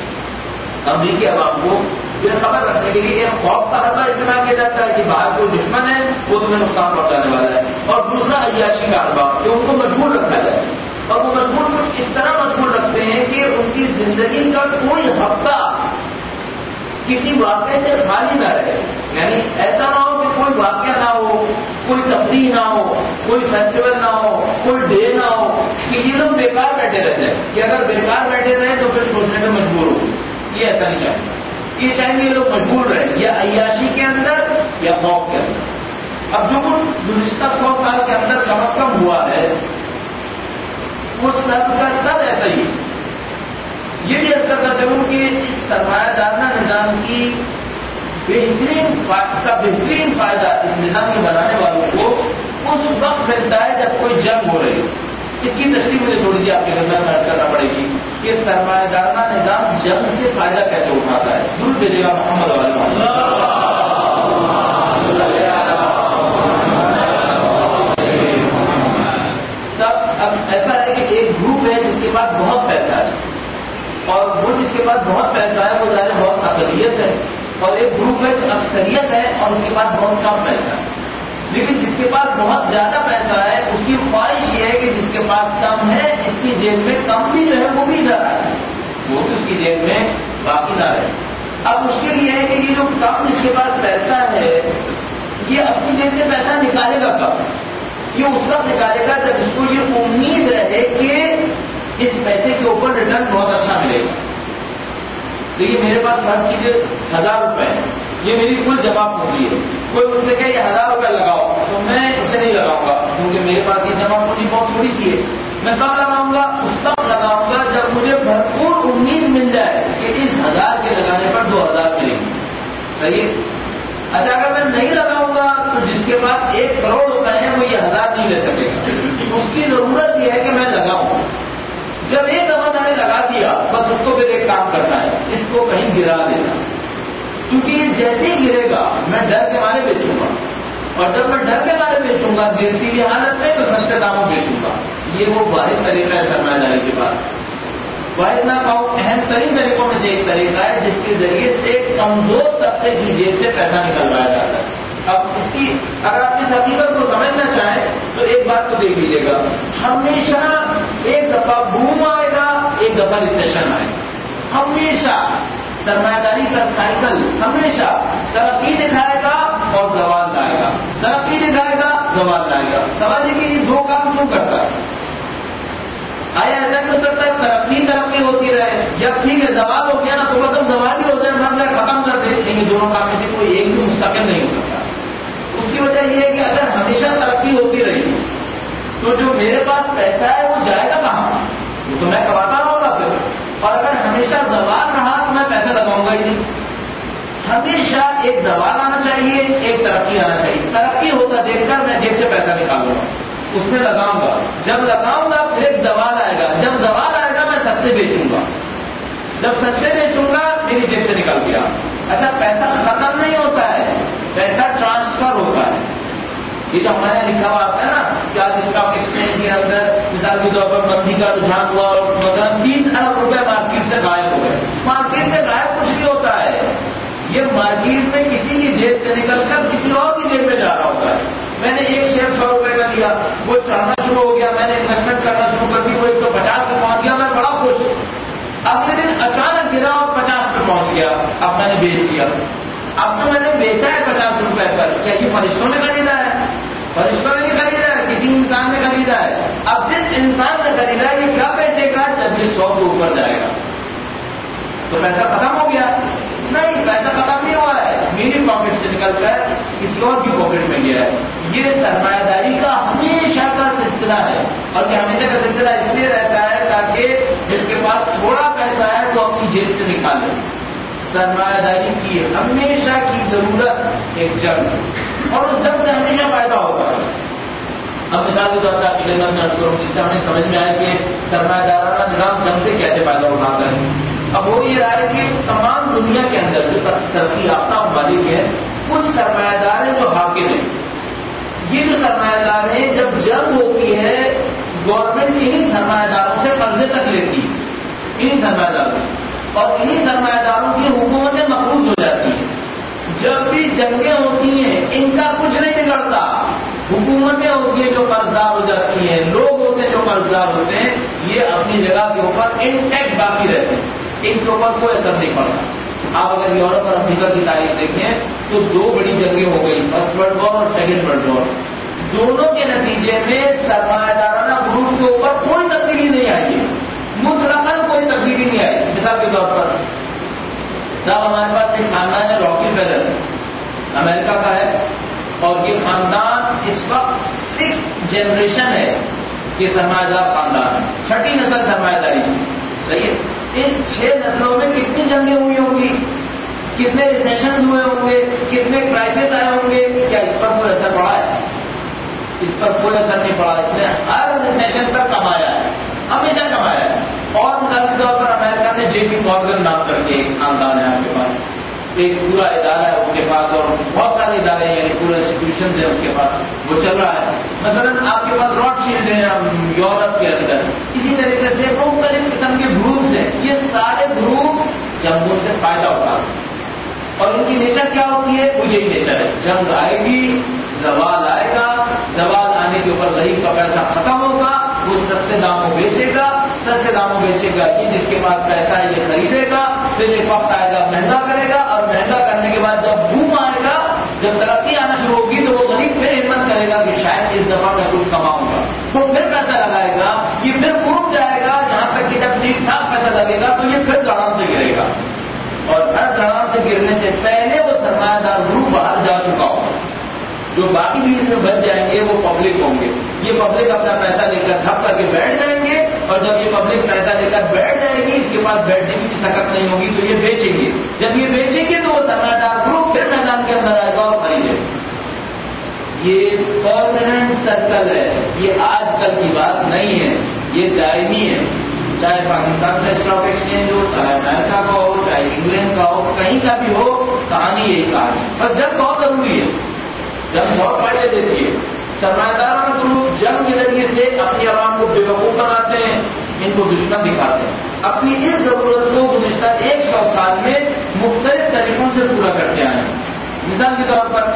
امریکی عوام کو بے خبر رکھنے کے لیے ایک خوف کا حربہ استعمال کیا جاتا ہے کہ باہر کوئی دشمن ہے وہ تمہیں نقصان پہنچانے والا ہے، اور دوسرا عیاشی کا حربہ کہ ان کو مجبور رکھا جائے. اور وہ مجبور اس طرح مجبور رکھتے ہیں کہ ان کی زندگی کا کوئی ہفتہ کسی واقعے سے خالی نہ رہے. یعنی ایسا نہ ہو کہ کوئی واقعہ نہ ہو، کوئی تفریح نہ ہو، کوئی فیسٹیول نہ ہو، کوئی ڈے نہ ہو، کہ یہ لوگ بیکار بیٹھے رہتے ہیں کہ اگر بیکار بیٹھے رہے تو پھر سوچنے میں مجبور ہو. یہ ایسا نہیں چاہیے. یہ چاہیں گے یہ لوگ مجبور رہیں یا عیاشی کے اندر یا خوف کے اندر. اب جو کچھ گزشتہ 100 سال کے اندر کم از کم ہوا ہے وہ سب کا سب ایسا ہی. یہ بھی عرض کرتا چلوں کہ اس سرمایہ دارانہ نظام کی بہترین فائدہ اس نظام کے بنانے والوں کو اس وقت ملتا ہے جب کوئی جنگ ہو رہی ہو. اس کی تشریح مجھے تھوڑی سی آپ کے خدمت میں عرض کرنا پڑے گی کہ سرمایہ دارانہ نظام جنگ سے فائدہ کیسے اٹھاتا ہے. ضرور بھیجے گا محمد علیہ سب. اب ایسا ہے کہ ایک گروپ ہے جس کے پاس بہت پیسہ ہے، اور وہ جس کے پاس بہت پیسہ ہے وہ ظاہر بہت اقلیت ہے، اور ایک گروپ ہے جو اکثریت ہے اور اس کے پاس بہت کم پیسہ ہے. لیکن جس کے پاس بہت زیادہ پیسہ ہے اس کی خواہش یہ ہے کہ جس کے پاس کم ہے اس کی جیب میں کم بھی جو ہے وہ بھی نہ رہے، وہ بھی اس کی جیب میں باقی نہ رہے. اب مشکل یہ ہے کہ یہ جو کم جس کے پاس پیسہ ہے یہ اپنی جیب سے پیسہ نکالے گا کب؟ یہ اس وقت نکالے گا جب اس کو یہ امید رہے کہ اس پیسے کے اوپر ریٹرن بہت اچھا ملے گا. تو یہ میرے پاس فرض کیجیے 1000 روپے ہے، یہ میری کل جمع پونجی ہے. کوئی مجھ سے کہ یہ 1000 روپے لگاؤ تو میں اسے نہیں لگاؤں گا کیونکہ میرے پاس یہ جمع پونجی بہت تھوڑی سی ہے. میں کب لگاؤں گا؟ اس وقت لگاؤں گا جب مجھے بھرپور امید مل جائے کہ اس 1000 کے لگانے پر 2000 ملیں گے. صحیح ہے. اچھا اگر میں نہیں لگاؤں گا تو جس کے پاس 1 کروڑ روپے ہیں وہ یہ 1000 نہیں لے سکے گا. اس کی ضرورت یہ ہے کہ میں لگاؤں. جب ایک دفعہ میں نے لگا دیا بس اس کو پھر ایک کام کرنا ہے، اس کو کہیں گرا دینا. کیونکہ یہ جیسے ہی گرے گا میں ڈر کے مارے بیچوں گا، اور جب میں ڈر کے مارے بیچوں گا گرتی ہوئی حالت میں تو سستے داموں بیچوں گا. یہ وہ واحد طریقہ ہے سرمایہ داری کے پاس. واحد نہ کہوں اہم ترین طریقوں میں سے ایک طریقہ ہے جس کے ذریعے سے کمزور طبقے کی جیب سے پیسہ نکلوایا جاتا ہے. اب اس کی اگر آپ اس حقیقت کو سمجھنا چاہیں تو ایک بات کو دیکھ لیجیے گا، ہمیشہ ایک دفعہ بوم آئے گا ایک دفعہ ریسیشن آئے گا. ہمیشہ سرمایہ داری کا سائیکل ہمیشہ ترقی دکھائے گا اور زوال لائے گا، ترقی دکھائے گا زوال لائے گا. سوال یہ کہ یہ دو کام کیوں کرتا ہے؟ آیا ایسا نہیں ہو سکتا ہے ترقی ہوتی رہے یا ٹھیک ہے زوال ہو گیا نا تو بس اب زوال ہی ہو جائے مر جائے ختم کر دے, لیکن دونوں کام میں سے کوئی ایک بھی مستقل نہیں ہو سکتا. اس کی وجہ یہ ہے کہ اگر ہمیشہ ترقی ہوتی رہی تو جو میرے پاس پیسہ ہے وہ جائے گا کہاں؟ وہ تو میں کماتا رہوں گا پھر. اور اگر ہمیشہ زوال رہا تو میں پیسہ لگاؤں گا ہی نہیں. ہمیشہ ایک زوال آنا چاہیے, ایک ترقی آنا چاہیے. ترقی ہوتا دیکھ کر میں جیب سے پیسہ نکالوں گا, اس میں لگاؤں گا. جب لگاؤں گا پھر ایک زوال آئے گا. جب زوال آئے گا میں سستے بیچوں گا. جب سستے بیچوں گا میری جیب سے نکل گیا. اچھا پیسہ ختم نہیں ہوتا ہے, پیسہ ٹرانسفر ہوتا ہے. یہ جو ہمارے لکھا ہوا آتا ہے نا کہ آج اسٹاک ایکسچینج کے اندر مثال کے طور پر مندی کا رجحان ہوا اور مثلاً 30 ارب روپے مارکیٹ سے غائب ہو گئے. مارکیٹ سے غائب کچھ نہیں ہوتا ہے, یہ مارکیٹ میں کسی کی جیب سے نکل کر کسی اور کی جیب میں جا رہا ہوتا ہے. میں نے ایک شیئر 100 روپے کا لیا, وہ چڑھنا شروع ہو گیا, میں نے انویسٹمنٹ کرنا شروع کر دی, وہ 150 پہ پہنچ گیا, میں بڑا خوش. اگلے دن اچانک گرا اور 50 پہ پہنچ گیا, اب میں نے بیچ دیا. اب تو میں نے بیچا ہے 50 روپے پر, کیا یہ فرشتوں نے خریدا ہے؟ فرشتوں نے نہیں خریدا ہے, کسی انسان نے خریدا ہے. اب جس انسان نے خریدا ہے یہ کیا بیچے گا؟ جب یہ 100 کے اوپر جائے گا. تو پیسہ ختم ہو گیا؟ نہیں, پیسہ ختم نہیں ہوا ہے, میری پاکٹ سے نکل کر کسی اور کی پاکٹ میں گیا ہے. یہ سرمایہ داری کا ہمیشہ کا سلسلہ ہے, اور یہ ہمیشہ کا سلسلہ اس لیے رہتا ہے تاکہ جس کے پاس تھوڑا پیسہ ہے تو اپنی جیب سے نکالے. سرمایہ داری کی ہمیشہ کی ضرورت ایک جنگ, اور اس جنگ سے ہمیشہ فائدہ ہوگا. اب مثال کے طور پر آپ کی خدمت میں عرض کروں جس سے ہمیں سمجھ میں آئے کہ سرمایہ دارانہ نظام جنگ سے کیسے فائدہ اٹھاتا ہے. اب وہ یہ رہا ہے کہ تمام دنیا کے اندر جو ترقی یافتہ ممالک ہیں کچھ سرمایہ دار ہیں جو حاکم ہیں. یہ جو سرمایہ دار ہیں جب جنگ ہوتی ہے گورنمنٹ انہیں سرمایہ داروں سے قرضے تک لیتی ہے, انہیں سرمایہ داروں, اور انہیں سرمایہ داروں کی حکومتیں مقروض ہو جاتی ہیں. جب بھی جنگیں ہوتی ہیں ان کا کچھ نہیں بگڑتا, حکومتیں ہوتی ہیں جو قرضدار ہو جاتی ہیں, لوگ ہوتے ہیں جو قرضدار ہوتے ہیں, یہ اپنی جگہ کے اوپر انٹیکٹ باقی رہتے ہیں, ان کے اوپر کوئی اثر نہیں پڑتا. آپ اگر یورپ اور افریقہ کی تاریخ دیکھیں تو 2 بڑی جنگیں ہو گئی, فرسٹ ورلڈ وار اور سیکنڈ ورلڈ وار. دونوں کے نتیجے میں سرمایہ دارانہ گروپ کے اوپر کوئی تبدیلی نہیں آئی ہے, مطلقاً کوئی تبدیلی نہیں آئی. مثال کے طور پر صاحب ہمارے پاس ایک خاندان ہے راکی فیلر, امریکہ کا ہے, اور یہ خاندان اس وقت 6th جنریشن ہے, یہ سرمایہ دار خاندان ہے, 6ٹھی نسل سرمایہ داری کی. صحیح ہے, اس 6 نسلوں میں کتنی جنگیں ہوئی ہوں گی, کتنے ریسیشن ہوئے ہوں گے, کتنے کرائسس آئے ہوں گے, کیا اس پر کوئی اثر پڑا ہے؟ اس پر کوئی اثر نہیں پڑا. اس نے ہر ریسیشن پر کمایا ہے, ہمیشہ کمایا ہے. اور مثال کے طور پر امریکہ میں جے پی مورگن نام کر کے ایک خاندان ہے آپ کے پاس, ایک پورا ادارہ ہے اس کے پاس, اور بہت سارے ادارے ہیں, یعنی پورے انسٹیٹیوشن ہیں اس کے پاس, وہ چل رہا ہے. مثلاً آپ کے پاس راٹ شیلڈ ہیں یورپ کے اندر, اسی طریقے سے مختلف قسم کے گروپس ہیں. یہ سارے گروپ جنگوں سے فائدہ اٹھاتے ہیں, اور ان کی نیچر کیا ہوتی ہے؟ وہ یہی نیچر ہے, جنگ آئے گی, زوال آئے گا, زوال آنے کے اوپر غریب کا پیسہ ختم ہوگا, وہ سستے داموں بیچے گا, سستے داموں بیچے گا, یہ جس کے پاس پیسہ ہے یہ خریدے گا, پھر ایک وقت آئے گا مہنگا کرے گا, اور مہنگا کرنے کے بعد جب بوم آئے گا, جب ترقی آنا شروع ہوگی تو وہ غریب پھر ہمت کرے گا کہ شاید اس دفعہ میں کچھ کماؤں گا, وہ پھر پیسہ لگائے گا, یہ پھر گروپ جائے گا, جہاں تک کہ جب ٹھیک ٹھاک پیسہ لگے گا تو یہ پھر دڑام سے گرے گا, اور ہر دڑام سے گرنے سے پہلے وہ سرمایہ دار گروپ باہر جا چکا ہوگا. جو باقی بھی اس میں بچ جائیں گے وہ پبلک ہوں گے. یہ پبلک اپنا پیسہ لے کر ٹھپ کر کے بیٹھ جائیں گے, اور جب یہ پبلک پیسہ لے کر بیٹھ جائے گی, اس کے پاس بیٹھنے کی بھی سکت نہیں ہوگی, تو یہ بیچیں گے. جب یہ بیچیں گے تو وہ سرمایہ دار گروپ پھر میدان کے اندر آئے گا اور خریدے. یہ پرماننٹ سرکل ہے, یہ آج کل کی بات نہیں ہے, یہ دائمی ہے. چاہے پاکستان کا اسٹاک ایکسچینج ہو, چاہے امریکہ کا ہو, چاہے انگلینڈ کا ہو, کہیں کا بھی ہو, کہانی یہی کہانی. بس جنگ بہت ضروری ہے, جنگ بہت فائدے دیتی ہے. سرمایہ داروں گروپ جنگ کے ذریعے سے اپنی عوام کو بے وقوف بناتے ہیں, ان کو دشمن دکھاتے ہیں. اپنی اس ضرورت کو گزشتہ 100 سال میں مختلف طریقوں سے پورا کرتے آئے ہیں. مثال کے طور پر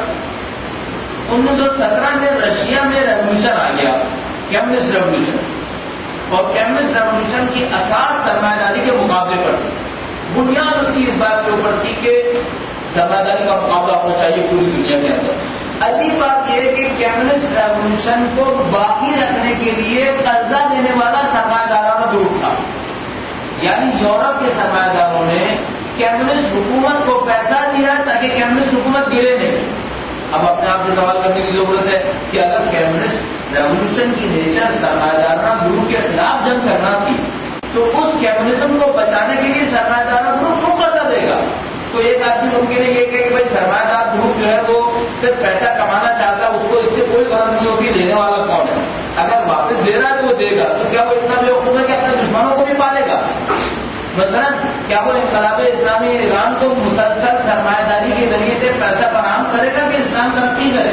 1917 میں رشیا میں ریولیوشن آ گیا, کیمسٹ ریولیوشن, اور کیمسٹ ریولیوشن کی اساس سرمایہ داری کے مقابلے پر تھی. بنیاد اس کی اس بات کے اوپر تھی کہ سرمایہ داری کا مقابلہ ہونا چاہیے پوری دنیا کے اندر. عجیب بات یہ ہے کہ کیمسٹ ریولیوشن کو باقی رکھنے کے لیے قرضہ دینے والا سرمایہ دارانہ گروپ تھا. یعنی یورپ کے سرمایہ داروں نے کیمسٹ حکومت کو پیسہ دیا تاکہ کیمسٹ حکومت گرے نہیں. اب اپنے آپ سے سوال کرنے کی ضرورت ہے کہ اگر کیمسٹ ریولیوشن کی نیچر سرمایہ دارانہ گروپ کے خلاف جنگ کرنا تھی تو اس کیمونزم کو بچانے کے لیے سرمایہ دار گروپ کیوں قرضہ دے گا؟ تو ایک آدمی ممکن ہے یہ کہ بھائی سرمایہ دار گروپ جو ہے وہ صرف پیسہ کمانا چاہتا ہے، اس کو اس سے کوئی غرض نہیں ہوتی لینے والا کون ہے. اگر واپس دے رہا ہے تو وہ دے گا، تو کیا وہ اتنا بیوقوف ہے کہ اپنے دشمنوں کو بھی پالے گا؟ مثلا کیا وہ انقلاب اسلامی ایران کو مسلسل سرمایہ داری کے ذریعے سے پیسہ فراہم کرے گا کہ اسلام ترقی کرے؟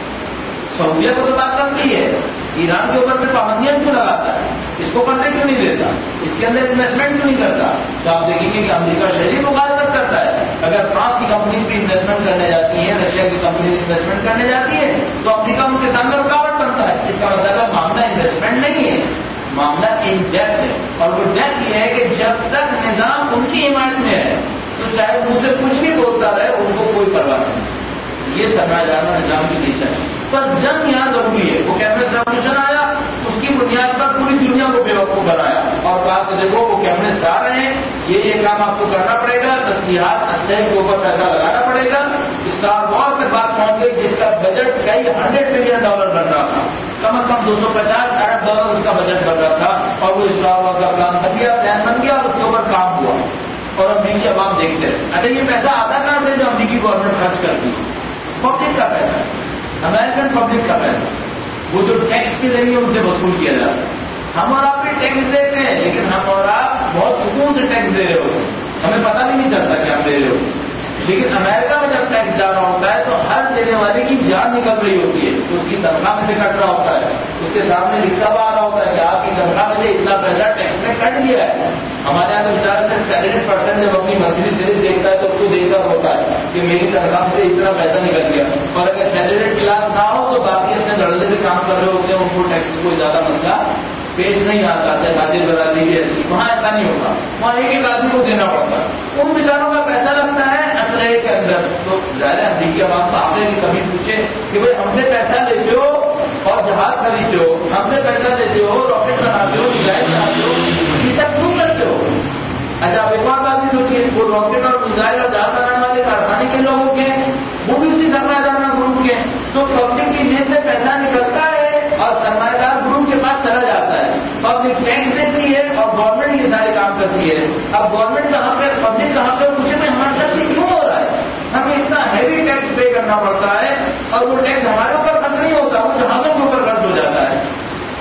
سعودیہ کو تو بات کرتی ہے، ایران کے اوپر پھر پابندیاں کیوں لگاتا ہے؟ اس کو قرضے کیوں نہیں دیتا؟ اس کے اندر انویسٹمنٹ کیوں نہیں کرتا؟ تو آپ دیکھیں گے کہ امریکہ شہری مخالفت کرتا ہے. اگر فرانس کی کمپنی بھی انویسٹمنٹ کرنے جاتی ہے، رشیا کی کمپنی انویسٹمنٹ کرنے جاتی ہے تو امریکہ ان کے سامنے رکاوٹ بنتا ہے. اس کا مطلب ہے معاملہ انویسٹمنٹ نہیں ہے، معاملہ ان ڈیپتھ ہے. اور وہ ڈیپتھ یہ ہے کہ جب تک نظام ان کی حمایت میں ہے تو چاہے مجھ سے کچھ بھی بولتا رہے ان کو کوئی پرواہ نہیں. یہ سرمایہ دارانہ نظام کی نیچر ہے. پر جنگ یہاں ضروری ہے. وہ کیمسٹ ریولیوشن آیا، اس کی بنیاد پر پوری دنیا کو بے وقوف بنایا اور کہا کہ دیکھو وہ کیمسٹ آ رہے ہیں، یہ کام آپ کو کرنا پڑے گا، تسلیحات اسلحے کے اوپر پیسہ لگانا پڑے گا. اسٹار وار تک بات پہنچ گئی جس کا بجٹ کئی $100 بلین بن رہا تھا، کم از کم $250 ارب اس کا بجٹ بن رہا تھا. اور وہ اسٹار وار کا پلان بن گیا اور اس کے اوپر کام ہوا اور امریکی عوام دیکھتے ہیں. اچھا یہ پیسہ آتا کہاں سے جو امریکی گورنمنٹ خرچ کرتی ہے؟ پبلک کا پیسہ، امریکن پبلک کا پیسہ، وہ جو ٹیکس کے ذریعے ان سے وصول کیا جاتا ہے. ہم اور آپ بھی ٹیکس دیتے ہیں لیکن ہم اور آپ بہت سکون سے ٹیکس دے رہے ہوتے ہیں، ہمیں پتہ بھی نہیں چلتا کہ ہم دے رہے ہوتے ہیں. لیکن امریکہ میں جب ٹیکس جا رہا ہوتا ہے تو ہر دینے والے کی جان نکل رہی ہوتی ہے، اس کی تنخواہ میں سے کٹ رہا ہوتا ہے، اس کے سامنے لکھا ہوا آ رہا ہوتا ہے کہ آپ کی تنخواہ میں سے اتنا پیسہ ٹیکس میں کٹ گیا ہے. ہمارے یہاں تو بیچارہ صرف سیلری % جب اپنی منتھلی سیلری دیکھتا ہے تو اس کو دیکھ کر ہوتا ہے کہ میری تنخواہ میں سے اتنا پیسہ نکل گیا. اور اگر سیلری کلاس نہ ہو تو باقی اپنے دھڑلے سے کام کر رہے ہوتے ہیں، ان کو ٹیکس کوئی زیادہ مسئلہ پیش نہیں آتا ہے. حاضر برادری بھی ایسی، وہاں ایسا نہیں ہوتا، وہاں ایک ایک آدمی کو دینا پڑتا ہے. ان بیچاروں کا پیسہ لگتا ہے اسلحے کے اندر. تو ظاہر امریکی عوام کو آپ نے کبھی پوچھے کہ بھائی ہم سے پیسہ لیتے ہو اور جہاز خریدتے ہو، ہم سے پیسہ لیتے ہو، راکٹ بناتے ہو، میزائل بناتے ہو، یہ سب کیوں کرتے ہو؟ اچھا آپ ایک اور بات بھی سوچیے، وہ راکٹ اور میزائل اور جہاز بنانے والے کارخانے کے لوگوں کے وہ بھی اسی سرمایہ دارانہ گروپ کے. تو پبلک کی جیب سے پیسہ نکلتا ہے اور سرمایہ دار گروپ کے پاس چلا جاتا ہے. پبلک ٹیکس دیتی ہے اور گورنمنٹ یہ سارے کام کرتی ہے. اب گورنمنٹ کہاں پہ، پبلک کہاں پہ پوچھے میں ہمارے ساتھ یہ کیوں ہو رہا ہے؟ ہمیں اتنا ہیوی ٹیکس پے کرنا پڑتا ہے اور وہ ٹیکس ہمارے اوپر خرچ نہیں ہوتا، وہ جہازوں کے اوپر خرچ ہو جاتا ہے.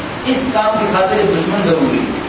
اس کام کی خاطر ایک دشمن ضروری ہے،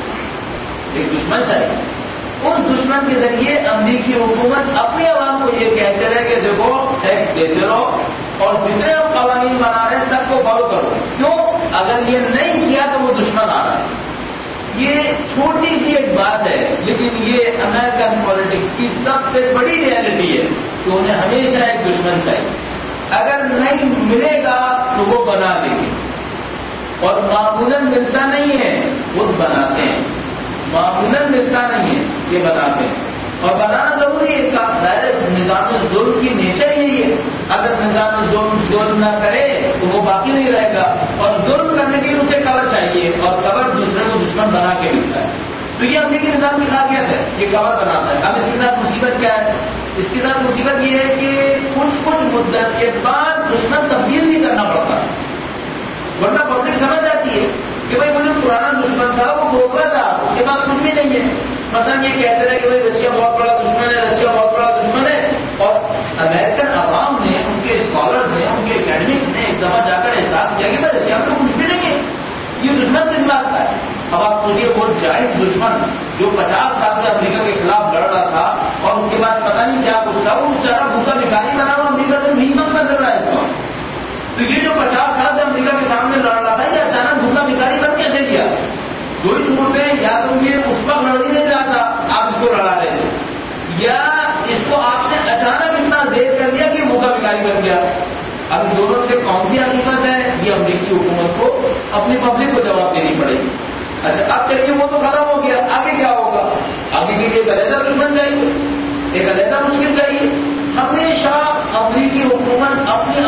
ایک دشمن چاہیے. اس دشمن کے ذریعے امریکی حکومت اپنی عوام کو یہ کہتے رہے کہ دیکھو ٹیکس دیتے رہو اور جتنے ہم قوانین بنا رہے ہیں سب کو فالو کرو. کیوں؟ اگر یہ نہیں کیا تو وہ دشمن آ رہا ہے. یہ چھوٹی سی ایک بات ہے لیکن یہ امریکن پالیٹکس کی سب سے بڑی ریالٹی ہے کہ انہیں ہمیشہ ایک دشمن چاہیے. اگر نہیں ملے گا تو وہ بنا دیں گے اور معمولاً ملتا نہیں ہے وہ بناتے ہیں. معمولاً ملتا نہیں ہے یہ بناتے ہیں اور بنانا ضروری ہے. ظاہر نظام ظلم کی نیچر یہی ہے. اگر نظام ظلم نہ کرے تو وہ باقی نہیں رہے گا اور ظلم کرنے کے لیے اسے کور چاہیے اور کور دوسرے کو دشمن بنا کے ملتا ہے. تو یہ امریکی نظام کی خاصیت ہے، یہ کور بناتا ہے. اب اس کے ساتھ مصیبت کیا ہے؟ اس کے ساتھ مصیبت یہ ہے کہ کچھ مدت کے بعد دشمن تبدیل نہیں کرنا پڑتا، ورنہ پبلک سمجھ جاتی ہے کہ بھائی مجھے پرانا دشمن تھا وہ کھوکھلا تھا، اس کے بعد کچھ بھی نہیں ہے. مثلا یہ کہتے رہے کہ بھائی رشیا بہت بڑا دشمن ہے، رشیا بہت بڑا دشمن ہے. اور امریکن عوام نے، ان کے اسکالرز نے، ان کے اکیڈمکس نے ایک دفعہ جا کر احساس کیا کہ بھائی رشیا کو کچھ بھی نہیں ہے، یہ دشمن کس بات کا ہے. اب آپ سوچیے وہ جائنٹ دشمن جو 50 سال سے امریکہ کے خلاف لڑ رہا تھا اور اس کے پاس پتہ نہیں کیا کچھ تھا، وہ بیچارہ بھوکا بھکاری بنا ہوا امریکہ سے نہیں بند کر رہا ہے اس کا. تو یہ جو 50 سال سے امریکہ کے سامنے لڑ رہا تھا یہ اچانک بھوکا بھکاری بن کیسے گیا؟ دو ہی صورتیں، یا تو یہ اس وقت لڑ ہی نہیں رہا تھا آپ اس کو لڑا رہے تھے، یا اس کو آپ نے اچانک اتنا دیر کر لیا کہ بھوکا بھکاری بن گیا. اب دونوں سے کون سی حقیقت ہے؟ یہ امریکی حکومت کو اپنی پبلک کو جواب دینی پڑے گی. اچھا اب چلیے وہ تو ختم ہو گیا، آگے کیا ہوگا؟ آگے کے لیے ایک علیحدہ دشمن چاہیے، ایک علیحدہ مشکل چاہیے. ہمیشہ امریکی حکومت اپنی عوام کو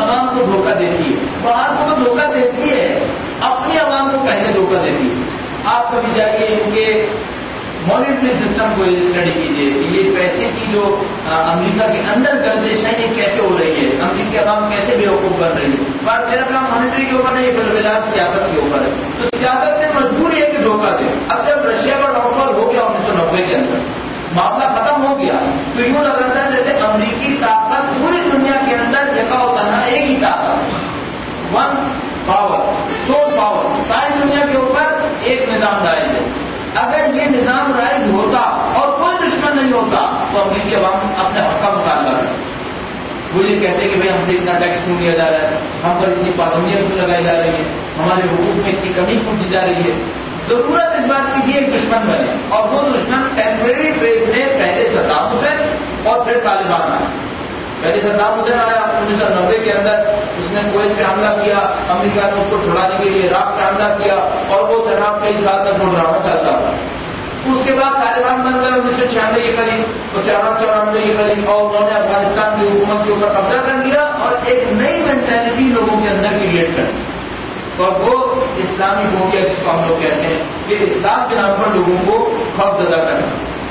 کو دھوکہ دیتی ہے، باہر کو تو دھوکہ دیتی ہے، اپنی عوام کو پہلے دھوکہ دیتی ہے. آپ کبھی جائیے ان کے مانیٹری سسٹم کو اسٹڈی کیجیے کہ یہ پیسے کی جو امریکہ کے اندر گردش ہے یہ کیسے ہو رہی ہے، امریکی عوام کیسے بیوقوف بن رہی ہے. بات میرا کام مانیٹری کے اوپر نہیں، بالفعل سیاست کے اوپر ہے. تو سیاست نے مجبوری ہے کہ دھوکہ دے. اب جب رشیا کا ڈاؤن فال ہو گیا 1990 کے اندر، معاملہ ختم ہو گیا، تو یوں لگ رہا تھا جیسے امریکی طاقت پوری دنیا کے اندر یکا و تنہا ایک ہی طاقت، ون پاور، سول پاور، ساری دنیا کے اوپر ایک نظام رائج ہے. اگر یہ نظام رائج ہوتا اور کوئی دشمن نہیں ہوتا تو امریکی عوام اپنے حق کا مطالبہ کرتے. وہ یہ کہتے کہ بھائی ہم سے اتنا ٹیکس کیوں لیا جا رہا ہے، ہم پر اتنی پابندیاں کیوں لگائی جا رہی ہیں، ہمارے حقوق میں اتنی کمی کیوں کی جا رہی ہے. ضرورت اس بات کی بھی ایک دشمن بنے، اور وہ دشمن ٹیمپریری فیز میں پہلے صدام حسین اور پھر طالبان آئے. پہلے صدام حسین آیا 1990 کے اندر، اس نے کویت پہ حملہ کیا، امریکہ نے اس کو چھڑانے کے لیے عراق پہ حملہ کیا، اور وہ جناب کئی سال تک وہ ڈرامہ چلتا تھا. اس کے بعد طالبان بن گئے 1996 کے قریب، 94 کے قریب، اور انہوں نے افغانستان کی حکومت کے اوپر قبضہ کر لیا اور ایک نئی مینٹلٹی لوگوں کے اندر کریٹ کر دی. اور وہ اسلامی فوبیا جس کو ہم لوگ کہتے ہیں کہ اسلام کے نام پر لوگوں کو خوف زدہ کرنا.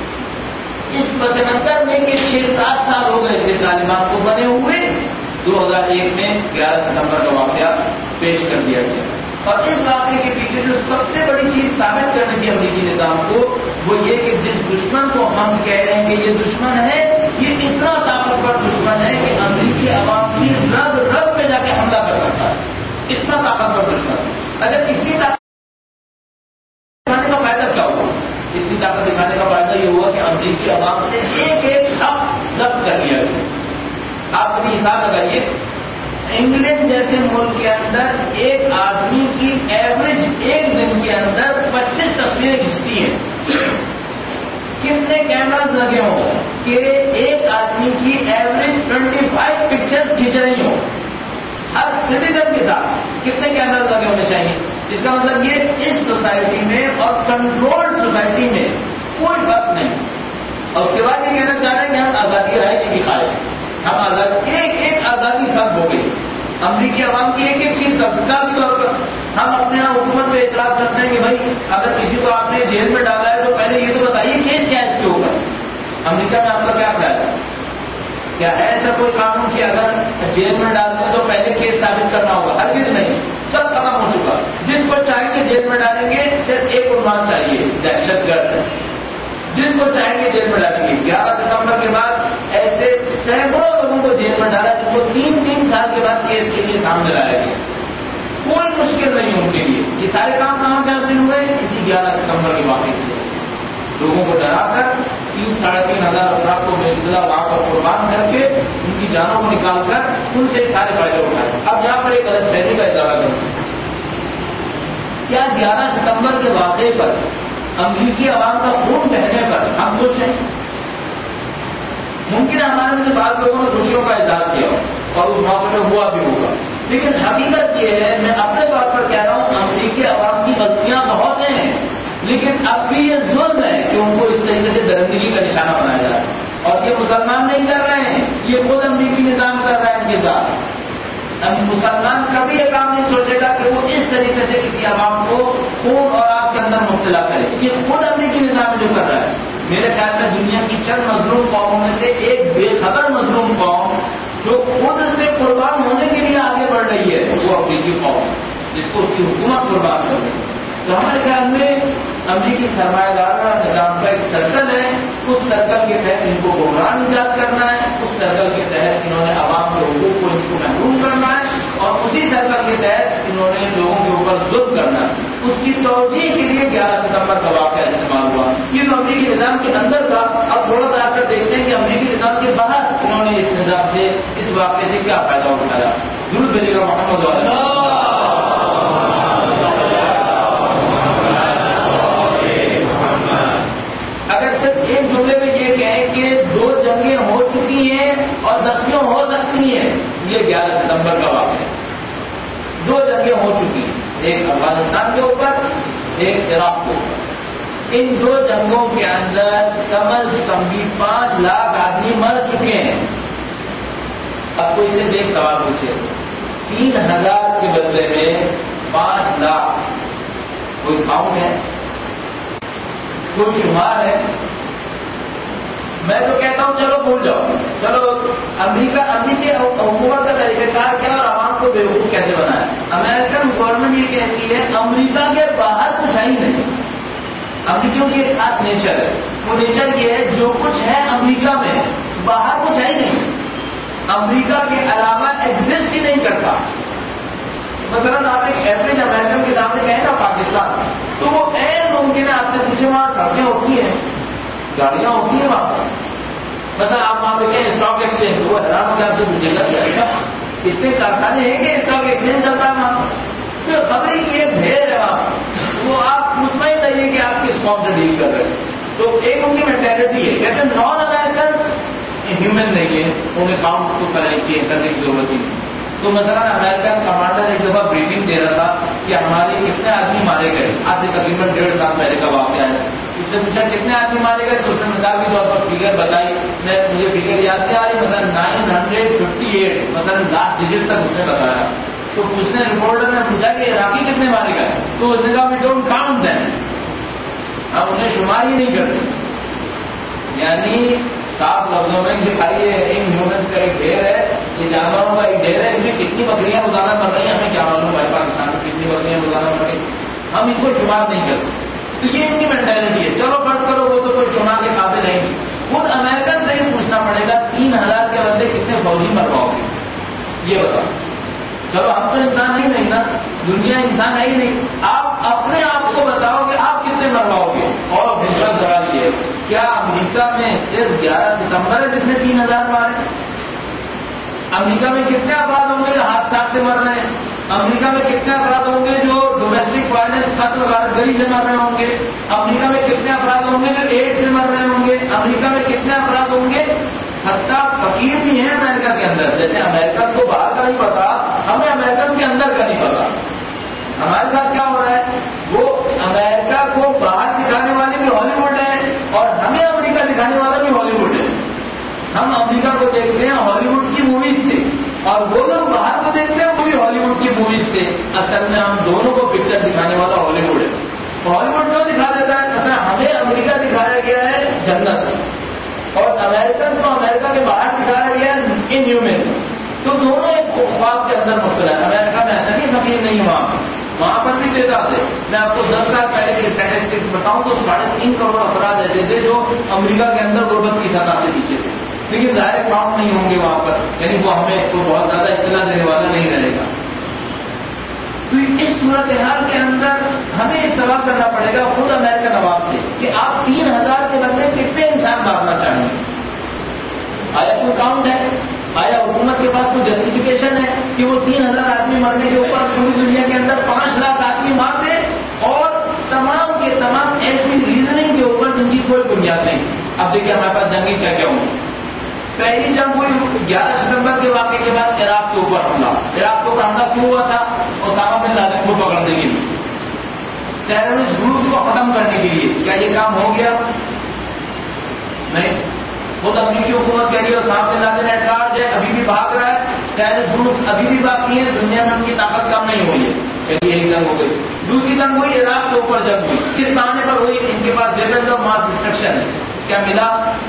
اس پس منظر میں کہ 6-7 سال ہو گئے تھے طالبان کو بنے ہوئے، 2001 میں 11 ستمبر کا واقعہ پیش کر دیا گیا. اور اس واقعے کے پیچھے جو سب سے بڑی چیز ثابت کرنے کی امریکی نظام کو وہ یہ کہ جس دشمن کو ہم کہہ رہے ہیں کہ یہ دشمن ہے، یہ اتنا طاقتور دشمن ہے کہ امریکی عوام کی رگ رگ میں جا کے حملہ کر سکتا ہے. اتنا طاقتور دشمن. اچھا اتنی طاقت دکھانے کا فائدہ کیا ہوا؟ اتنی طاقت دکھانے کا فائدہ یہ ہوا کہ امریکی عوام سے ایک ایک حق ضبط کر لیا گیا. آپ کبھی حساب لگائیے، انگلینڈ جیسے ملک کے اندر ایک آدمی کی ایوریج ایک دن کے اندر 25 تصویریں کھینچتی ہیں. کتنے کیمراز لگے ہوں کہ ایک آدمی کی ایوریج 25 پکچرز کھینچ رہی ہوں. ہر سٹیزن کے ساتھ کتنے کیمراز لگے ہونے چاہیے؟ اس کا مطلب یہ اس سوسائٹی میں اور کنٹرولڈ سوسائٹی میں کوئی فرق نہیں. اور اس کے بعد یہ کہنا چاہ رہے ہیں کہ ہم آزادی رائے کی دکھائے، ہم آزادی ایک ایک آزادی سب ہو گئی. امریکی عوام کی ایک ایک چیز مثال کے طور پر ہم اپنے یہاں حکومت پہ اعتراض کرتے ہیں کہ بھائی اگر کسی کو آپ نے جیل میں ڈالا ہے تو پہلے یہ تو بتائیے کیس کیا ہے اس کے اوپر. امریکہ میں آپ کا کیا خیال ہے؟ کیا ہے ایسا کوئی قانون کہ اگر جیل میں ڈال دیں تو پہلے کیس ثابت کرنا ہوگا؟ ہرگز نہیں، سب ختم ہو چکا. جس کو چاہیں گے جیل میں ڈالیں گے، صرف ایک عنوان چاہیے، دہشت گرد. جس کو چاہیں گے جیل میں ڈالیں گے. 11 ستمبر کے بعد ایسے سینکڑوں لوگوں کو جیل میں ڈالا جن کو 3 سال کے بعد کیس کے لیے سامنے لایا گیا. کوئی مشکل نہیں ان کے لیے. یہ سارے کام کہاں سے حاصل ہوئے؟ اسی 11 ستمبر کے واقعے کی وجہ سے. لوگوں کو ڈرا کر 3-3.5 ہزار افراد کو بےصلہ وہاں پر قربان کر کے ان کی جانوں کو نکال کر ان سے سارے فائدے اٹھائے. اب یہاں پر ایک غلط فہمی کا اضافہ کرتے ہیں. کیا 11 ستمبر کے واقعے پر امریکی عوام کا خون بہنے پر ہم خوش ہیں؟ ممکن ہے ہمارے میں سے بعض لوگوں نے خوشیوں کا اظہار کیا اور اس موقع میں ہوا بھی ہوگا، لیکن حقیقت یہ ہے، میں اپنے طور پر کہہ رہا ہوں، امریکی عوام کی غلطیاں بہت ہیں، لیکن اب بھی یہ ظلم ہے کہ ان کو اس طریقے سے درندگی کا نشانہ بنایا جا رہا ہے. اور یہ مسلمان نہیں کر رہے ہیں، یہ خود امریکی نظام کر رہا ہے ان کے ساتھ. مسلمان کبھی یہ کام نہیں سوچے گا کہ وہ اس طریقے سے کسی عوام کو خون اور آگ کے اندر مبتلا کرے. یہ خود امریکی نظام جو کر رہا ہے. میرے خیال میں دنیا کی چند مظلوم قوموں میں سے ایک بے خبر مظلوم قوم جو خود اس میں قربان ہونے کے لیے آگے بڑھ رہی ہے وہ امریکی قوم، جس کو اس کی حکومت قربان کر رہی ہے. تو ہمارے خیال میں امریکی سرمایہ دارانہ نظام کا ایک سرکل ہے، اس سرکل کے تحت ان کو گمراہ ایجاد کرنا ہے، اس سرکل کے تحت انہوں نے عوام کے حقوق کو ان کو محروم کرنا ہے، اور اسی سرکل کے تحت انہوں نے لوگوں کے اوپر ظلم کرنا ہے. اس کی توجیہ کے لیے 11 ستمبر کا واقعہ استعمال ہوا. یہ تو امریکی نظام کے اندر تھا. اب تھوڑا سا آ کر دیکھتے ہیں کہ امریکی نظام کے باہر انہوں نے اس نظام سے، اس واقعے سے کیا فائدہ اٹھایا. ضرور بھیجے گا محمد والا. اگر صرف ایک جملے میں یہ کہیں کہ 2 جنگیں ہو چکی ہیں اور 10 ہو سکتی ہیں، یہ 11 ستمبر کا واقعہ ہے. 2 جنگیں ہو چکی ہیں، ایک افغانستان کے اوپر، ایک عراق کے اوپر. ان 2 جنگوں کے اندر کم از کم بھی 5 لاکھ آدمی مر چکے ہیں. اب کوئی سے ایک سوال پوچھے 3,000 کے بدلے میں 5 لاکھ کوئی کاؤنٹ ہے؟ کوئی شمار ہے؟ میں تو کہتا ہوں چلو بھول جاؤ، چلو امریکی حکومت کا طریقہ کار کیا اور عوام کو بیوقوف کیسے بنایا؟ امریکن گورنمنٹ یہ کہتی ہے امریکہ کے باہر کچھ ہے ہی نہیں۔ امریکیوں کی ایک خاص نیچر ہے، وہ نیچر یہ ہے جو کچھ ہے امریکہ میں باہر کچھ ہے ہی نہیں، امریکہ کے علاوہ ایگزسٹ ہی نہیں کرتا۔ مثلاً آپ ایک ایوریج امریکن کے سامنے کہیں نا پاکستان، تو وہ غیر ممکن ہے آپ سے پوچھے وہاں سڑکیں ہوتی ہیں، گاڑیاں ہوتی ہیں وہاں پر؟ مثلا آپ وہاں پہ کہیں اسٹاک ایکسچینج، تو وہ حیران ہو کے آپ سے پوچھے گا کہ اچھا اتنے کارخانے ہیں کہ اسٹاک ایکسچینج چلتا ہے وہاں پر؟ خبریں کی ایک بھیڑ ہے وہاں، وہ آپ مطمئن رہیے کہ آپ کس قوم سے ڈیل کر رہے ہیں۔ تو ایک ان کی مینٹیلٹی ہے، کہتے ہیں نان امیرکنس ہیومن نہیں ہے، انہیں کاؤنٹ کو چینج کرنے کی ضرورت ہی نہیں۔ تو مثلا امریکن کمانڈر ایک دفعہ بریفنگ دے رہا تھا کہ ہمارے کتنے آدمی مارے گئے، آج سے تقریباً 1.5 سال پہلے کا واقعہ ہے۔ اس سے پوچھا کتنے آدمی مارے گئے، تو اس نے مثال کے طور پر فگر بتائی، مجھے فگر یاد نہیں آ رہی، مثلا 958 مثلا لاسٹ ڈیجٹ تک اس نے بتایا۔ تو اس نے رپورٹر نے پوچھا کہ عراقی کتنے مارے گئے، تو اس نے کہا وی ڈونٹ کاؤنٹ دیم، ہم انہیں شمار ہی نہیں کرتے۔ یعنی صاف لفظوں میں دکھائیے ان ہیومنس کا ایک ڈھیر ہے، یہ جانوروں کا ایک ڈھیر ہے، اس میں کتنی بکریاں روزانہ مر رہی ہیں ہمیں کیا معلوم بھائی، پاکستان میں کتنی بکریاں روزانہ مر رہی ہیں، ہم ان کو شمار نہیں کرتے۔ تو یہ ان کی مینٹیلٹی ہے، چلو فرض کرو وہ تو کوئی شمار کے قابل نہیں۔ خود امریکن سے ہی پوچھنا پڑے گا 3,000 کے بدلے کتنے فوجی مرواؤ گے، یہ بتاؤ۔ چلو ہم تو انسان ہی نہیں نا، دنیا انسان ہے ہی نہیں، آپ اپنے آپ کو بتاؤ کہ آپ کتنے مرواؤ گے۔ اور دوسرا سوال یہ ہے، کیا امریکہ میں صرف 11 ستمبر ہے جس نے 3,000 مارے؟ امریکہ میں کتنے افراد ہوں گے جو حادثات سے مر رہے ہیں؟ امریکہ میں کتنے افراد ہوں گے جو ڈومیسٹک وائلنس قتل غارت گری سے مر رہے ہوں گے؟ امریکہ میں کتنے افراد ہوں گے جو ایڈس سے مر رہے ہوں گے؟ امریکہ میں کتنے افراد ہوں گے؟ حتیٰ فقیر بھی ہیں امریکہ کے اندر، جیسے امریکن کو باہر کا نہیں پتا، ہمیں امریکن کے اندر کا نہیں پتا۔ ہمارے ساتھ کیا ہو رہا ہے، وہ امریکہ کو باہر دکھانے والے بھی ہالی ووڈ ہے اور ہمیں امریکہ دکھانے والا بھی ہالی ووڈ ہے۔ ہم امریکہ کو دیکھتے ہیں ہالی ووڈ کی موویز سے، اور وہ لوگ باہر کو دیکھتے ہیں وہ بھی ہالی ووڈ کی موویز سے۔ اصل میں ہم دونوں کو پکچر دکھانے والا ہالی ووڈ ہے۔ ہالی ووڈ کیوں دکھا دیتا ہے؟ مثلا ہمیں امریکہ دکھایا گیا ہے جنت، اور امریکن کو امریکہ کے باہر دکھایا گیا ہے ان ہیومن، تو دونوں ایک خواب کے اندر مبتلا ہے۔ امریکہ میں ایسا نہیں فقیر نہیں ہے، وہاں پر بھی تعداد ہے۔ میں آپ کو 10 سال پہلے کے اسٹیٹسٹکس بتاؤں تو 3.5 کروڑ افراد ایسے تھے جو امریکہ کے اندر غربت کی سطح سے نیچے تھے، لیکن ظاہر کاؤنٹ نہیں ہوں گے وہاں پر، یعنی وہ ہمیں کوئی بہت زیادہ اطلاع دینے والا نہیں رہے گا۔ تو اس صورتحال کے اندر ہمیں ایک سوال کرنا پڑے گا خود امریکن عوام سے کہ آپ 3,000 کے بدلے کتنے انسان مارنا چاہیں گے؟ آیا کوئی کاؤنٹ ہے؟ آیا حکومت کے پاس کوئی جسٹیفیکیشن ہے کہ وہ 3,000 آدمی مرنے کے اوپر پوری دنیا کے اندر 5 لاکھ آدمی مار دے، اور تمام کے تمام ایسی ریزننگ کے اوپر جن کی کوئی بنیاد نہیں؟ اب دیکھیے ہمارے پاس جنگی کیا کیا ہوں۔ پہلی جنگ ہوئی 11 ستمبر کے واقعے کے بعد عراق کے اوپر حملہ۔ عراق کے اوپر حملہ کیوں ہوا تھا؟ اسامہ بن لادن کو پکڑنے کے لیے، ٹیررسٹ گروپ کو ختم کرنے کے لیے۔ کیا یہ کام ہو گیا؟ نہیں۔ خود امریکی حکومت کہہ رہی ہے Osama bin Laden at large ہے، ابھی بھی بھاگ رہا ہے، ٹیررسٹ گروپ ابھی بھی باقی ہیں، دنیا میں ان کی طاقت کم نہیں ہوئی ہے۔ چلیے ایک جنگ ہو گئی۔ دوسری جنگ ہوئی عراق کے اوپر جنگ ہوئی، کس بہانے پر ہوئی؟ ان کے پاس ویپنز آف ماس ڈسٹرکشن ہے، کیا ملا؟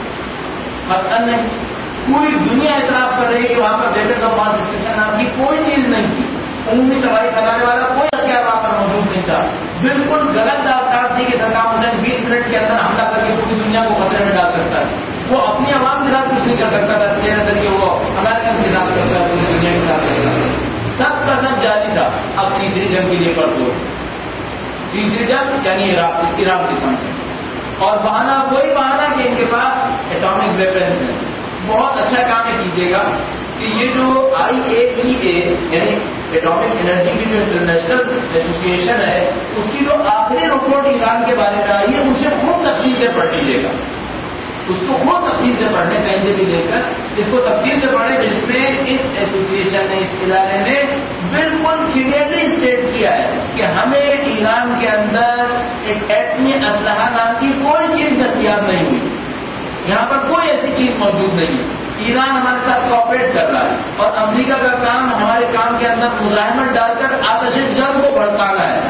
قطعاً نہیں۔ پوری دنیا اعتراف کر رہی ہے کہ وہاں پر ویپنز آف ماس ڈسٹرکشن نام کی کوئی چیز نہیں تھی، عمومی تباہی پھیلانے والا کوئی ہتھیار وہاں پر موجود نہیں تھا۔ بالکل غلط داستان تھی کہ صدام حسین 20 منٹ کے اندر حملہ کر کے پوری دنیا کو خطرے میں ڈال سکتا ہے۔ وہ اپنی عوام کے ساتھ کچھ نہیں کر سکتا تھا، چہرے طریقے وہ امریکن کے ساتھ کرتا ہے، پوری دنیا کے ساتھ کرتا ہے، سب کا سب جاری تھا۔ اب تیسری جنگ کے لیے پڑھ دو، تیسری جنگ یعنی عراق کی سمجھ، اور بہانہ کوئی بہانہ کہ ان کے پاس ایٹامک ویپنس ہیں۔ بہت اچھا کام یہ کیجیے گا کہ یہ جو IAEA یعنی ایٹامک انرجی کی جو انٹرنیشنل ایسوسیشن ہے، اس کی جو آخری رپورٹ ایران کے بارے میں آئی ہے اسے خود تفصیل سے پڑھ لیجیے گا، اس کو خود تفصیل سے پڑھنے کہیں سے بھی لے کر اس کو تفصیل سے پڑھیں، جس میں اس ایسوسیشن نے، اس ادارے نے بالکل کلیئرلی اسٹیٹ کیا ہے کہ ہمیں ایران کے اندر ایک ایٹمی اسلحہ نام کی کوئی چیز دستیاب نہیں ہوئی، یہاں پر کوئی ایسی چیز موجود نہیں ہے۔ ایران ہمارے ساتھ کوآپریٹ کر رہا ہے اور امریکہ کا کام ہمارے کام کے اندر مزاحمت ڈال کر آتش جنگ کو بھڑکانا ہے.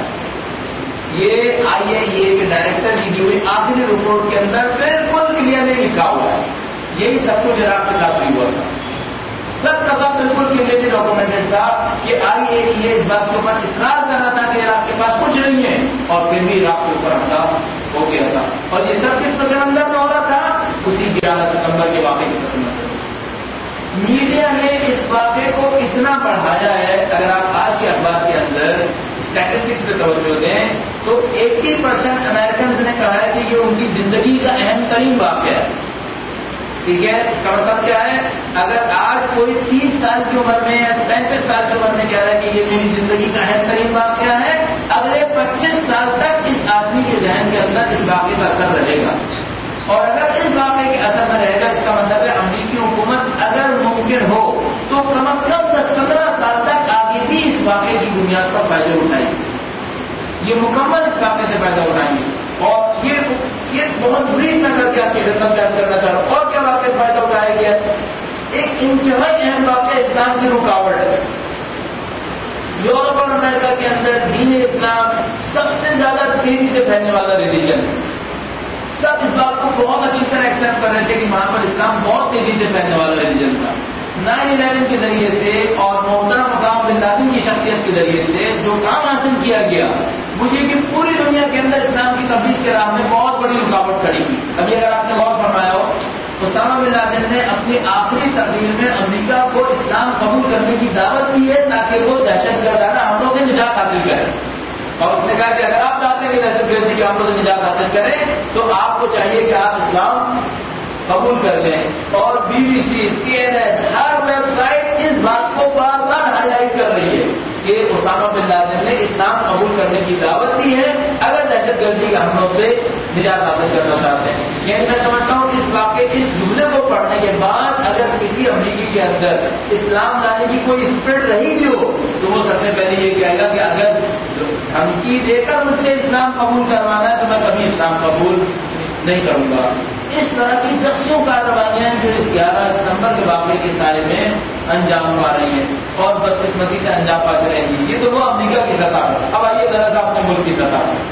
یہ IAEA کے ڈائریکٹر کی دی ہوئی آخری رپورٹ کے اندر بالکل کلیئرلی لکھا ہوا ہے. یہی سب کچھ عراق کے ساتھ بھی ہوا تھا. سب کا سب بالکل کلیئرلی ڈاکومنٹڈ تھا کہ IAEA اس بات کے اوپر اصرار کرنا تھا کہ عراق کے پاس کچھ نہیں ہے اور پھر بھی عراق کے اوپر حملہ ہو گیا تھا. اور یہ سب کس پس منظر میں ہو رہا تھا؟ اسی 11 ستمبر کے واقعے کے پس منظر. میڈیا نے اس واقعے کو اتنا بڑھایا ہے. اگر آپ آج کے اخبار کے اندر اسٹیٹسٹکس پہ توجہ دیں تو 80% امریکنز نے کہا ہے کہ یہ ان کی زندگی کا اہم ترین واقعہ ہے. ٹھیک ہے، اس کا مطلب کیا ہے؟ اگر آج کوئی 30 سال کی عمر میں یا 35 سال کی عمر میں کہہ رہا ہے کہ یہ میری زندگی کا اہم ترین واقعہ ہے، اگلے 25 سال تک اس آدمی کے ذہن کے اندر اس واقعے کا اثر رہے گا. اور اگر اس واقعے کے اثر میں رہے گا، اس کا مطلب ہے امریکی حکومت اگر ممکن ہو تو کم از کم 10-15 سال تک آگے بھی اس واقعے کی بنیاد پر فائدے اٹھائیں گے. یہ مکمل اس واقعے سے فائدہ اٹھائیں گے. اور یہ بہت بری میں کر کے آپ کی خدمت پیش کرنا چاہ رہا ہوں. اور کیا واقعہ سے فائدہ اٹھایا گیا؟ ایک انتہائی اہم واقعہ اسلام کی رکاوٹ ہے. یورپ اور امریکہ کے اندر دین اسلام سب سے زیادہ تیزی سے پھیلنے والا ریلیجن ہے. سب اس بات کو بہت اچھی طرح ایکسپٹ کر رہے تھے کہ وہاں پر اسلام بہت تیزی سے پھیلنے والا ریلیجن تھا. 9/11 کے ذریعے سے اور محترم اسامہ بن لادن کی شخصیت کے ذریعے سے جو کام حاصل کیا گیا وہ یہ کہ پوری دنیا کے اندر اسلام کی تبلیغ کے راہ میں بہت بڑی رکاوٹ کھڑی کی. ابھی اگر آپ نے غور فرمایا ہو، اسامہ بن لادن نے اپنی آخری تقریر میں امریکہ کو اسلام قبول کرنے کی دعوت دی ہے تاکہ وہ دہشت گردانہ حملوں سے نجات حاصل کرے. اور اس نے کہا کہ اگر آپ چاہتے ہیں کہ دہشت گردی کے حملوں سے نجات حاصل کریں تو آپ کو چاہیے کہ آپ اسلام قبول کر لیں. اور BBC CNN ہر ویب سائٹ اس بات کو بار بار ہائی لائٹ کر رہی ہے کہ اسامہ بن لادن نے اسلام قبول کرنے کی دعوت دی ہے اگر دہشت گردی کے حملوں سے نجات حاصل کرنا چاہتے ہیں. یعنی میں سمجھتا ہوں اس واقعے اس جملے کو پڑھنے کے بعد اگر کسی امریکی کے اندر اسلام لانے کی کوئی اسپرٹ رہی بھی ہو تو وہ سب سے پہلے یہ کہے گا کہ اگر دھمکی دے کر مجھ سے اسلام قبول کروانا ہے تو میں کبھی اسلام قبول نہیں کروں گا. اس طرح کی دسیوں کارروائیاں جو اس 11 ستمبر کے واقعے کے سائے میں انجام پا رہی ہیں اور بدقسمتی سے انجام پاتے رہیں گی. یہ تو وہ امریکہ کی سطح ہے. اب آئیے ذرا سا اپنے ملک کی سطح ہے.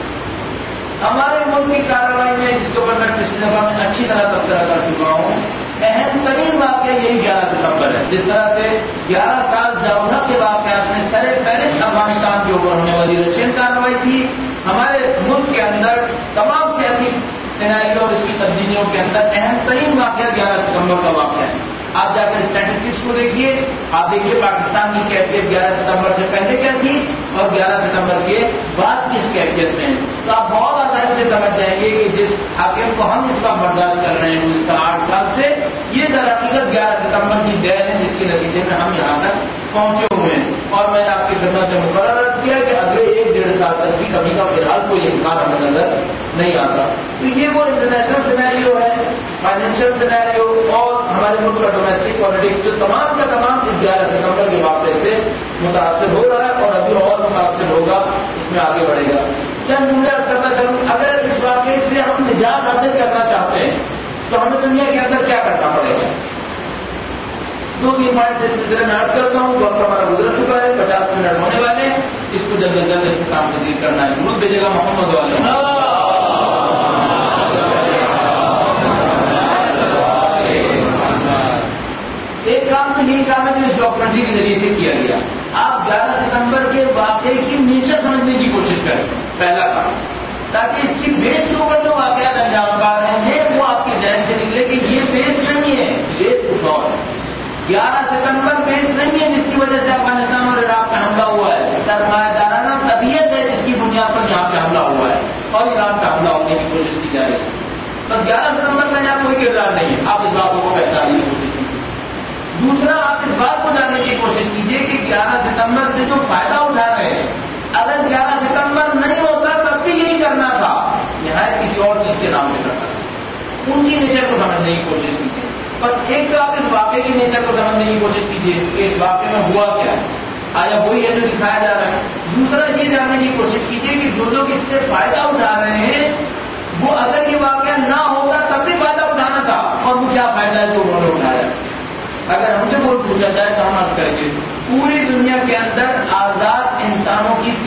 ہمارے ملک کی کارروائی میں جس کے اوپر میں پچھلی دفعہ میں اچھی طرح تبصرہ کر چکا ہوں، اہم ترین واقعہ یہی 11 ستمبر ہے. جس طرح سے 11 سال جمہوریہ کے واقعات میں سر فہرست افغانستان کے اوپر ہونے والی رشین کارروائی تھی. ہمارے ملک کے اندر تمام سیاسی سیناریو اور اس کی تبدیلیوں کے اندر اہم ترین واقعہ 11 ستمبر کا واقعہ ہے. آپ جا کر اسٹیٹسٹکس کو دیکھیے، آپ دیکھیے پاکستان کی کیفیت 11 ستمبر سے پہلے کیا تھی اور 11 ستمبر کے بعد کس کیفیت میں ہے. تو آپ بہت آسانی سے سمجھ جائیں گے کہ جس حاکم کو ہم اس وقت برداشت کر رہے ہیں گزشتہ 8 سال سے، یہ در حقیقت 11 ستمبر کی دیر ہے جس کے نتیجے میں ہم یہاں تک پہنچے ہوئے ہیں. اور میں نے آپ کی خدمت میں مقرر عرض کیا کہ اگلے 1-1.5 سال تک بھی کبھی کا فی الحال کوئی امکان ہمیں نظر نہیں آتا. تو یہ وہ انٹرنیشنل سینیریو ہے، فائنینشیل سینیریو اور ہمارے ملک کا ڈومیسٹک پالیٹکس جو تمام کا تمام اس 11 ستمبر کے واقعے سے متاثر ہو رہا ہے اور ابھی اور متاثر ہوگا، اس میں آگے بڑھے گا. چند جملے عرض کرنا چاہوں، اگر اس واقعے سے ہم نجات حاصل کرنا چاہتے ہیں تو ہمیں دنیا کے اندر کیا کرنا پڑے گا؟ 2-3 پوائنٹ سے اس سلسلے میں عرض کرتا ہوں. وقت ہمارا گزر چکا ہے، 50 منٹ ہونے والے ہیں. اس کو جلد از جلد اختتام پذیر کرنا ہے. درود بھیجے گا محمد والے. ایک کام تو یہی کام ہے جو اس ڈاکومنٹری کے ذریعے سے کیا گیا. آپ 11 ستمبر کے واقعے کی نیچر سمجھنے کی کوشش کریں، پہلا کام، تاکہ اس کی بیس کے اوپر جو واقعات انجام پا رہے ہیں وہ آپ کے ذہن سے نکلے کہ یہ بیس نہیں ہے، بیس کچھ اور ہے. 11 ستمبر بیس نہیں ہے جس کی وجہ سے افغانستان اور عراق پہ حملہ ہوا ہے. سرمایہ دارانہ طبیعت ہے جس کی بنیاد پر یہاں پہ حملہ ہوا ہے اور ایران پہ حملہ ہونے کی کوشش کی جا رہی ہے. بس 11 ستمبر میں یہاں کوئی کردار نہیں ہے. آپ اس باتوں کو پہچاننے کی کوشش کیجیے. دوسرا، آپ اس بات کو جاننے کی کوشش کیجیے کہ 11 ستمبر سے جو فائدہ اٹھا رہے ہیں، اگر 11 ستمبر نہیں ہوتا تب بھی یہی کرنا تھا، یہاں کسی اور چیز کے نام پہ کرنا تھا. ان کی نیچر کو سمجھنے کی کوشش کیجیے. بس ایک تو آپ اس واقعے کی نیچر کو سمجھنے کی کوشش کیجیے کہ اس واقعے میں ہوا کیا ہے، آیا وہی ہے جو دکھایا جا رہا ہے. دوسرا یہ جاننے کی کوشش کیجیے کہ جو لوگ اس سے فائدہ اٹھا رہے ہیں وہ اگر یہ واقعہ نہ ہوتا تب بھی فائدہ اٹھانا تھا اور وہ کیا فائدہ ہے جو انہوں نے اٹھایا.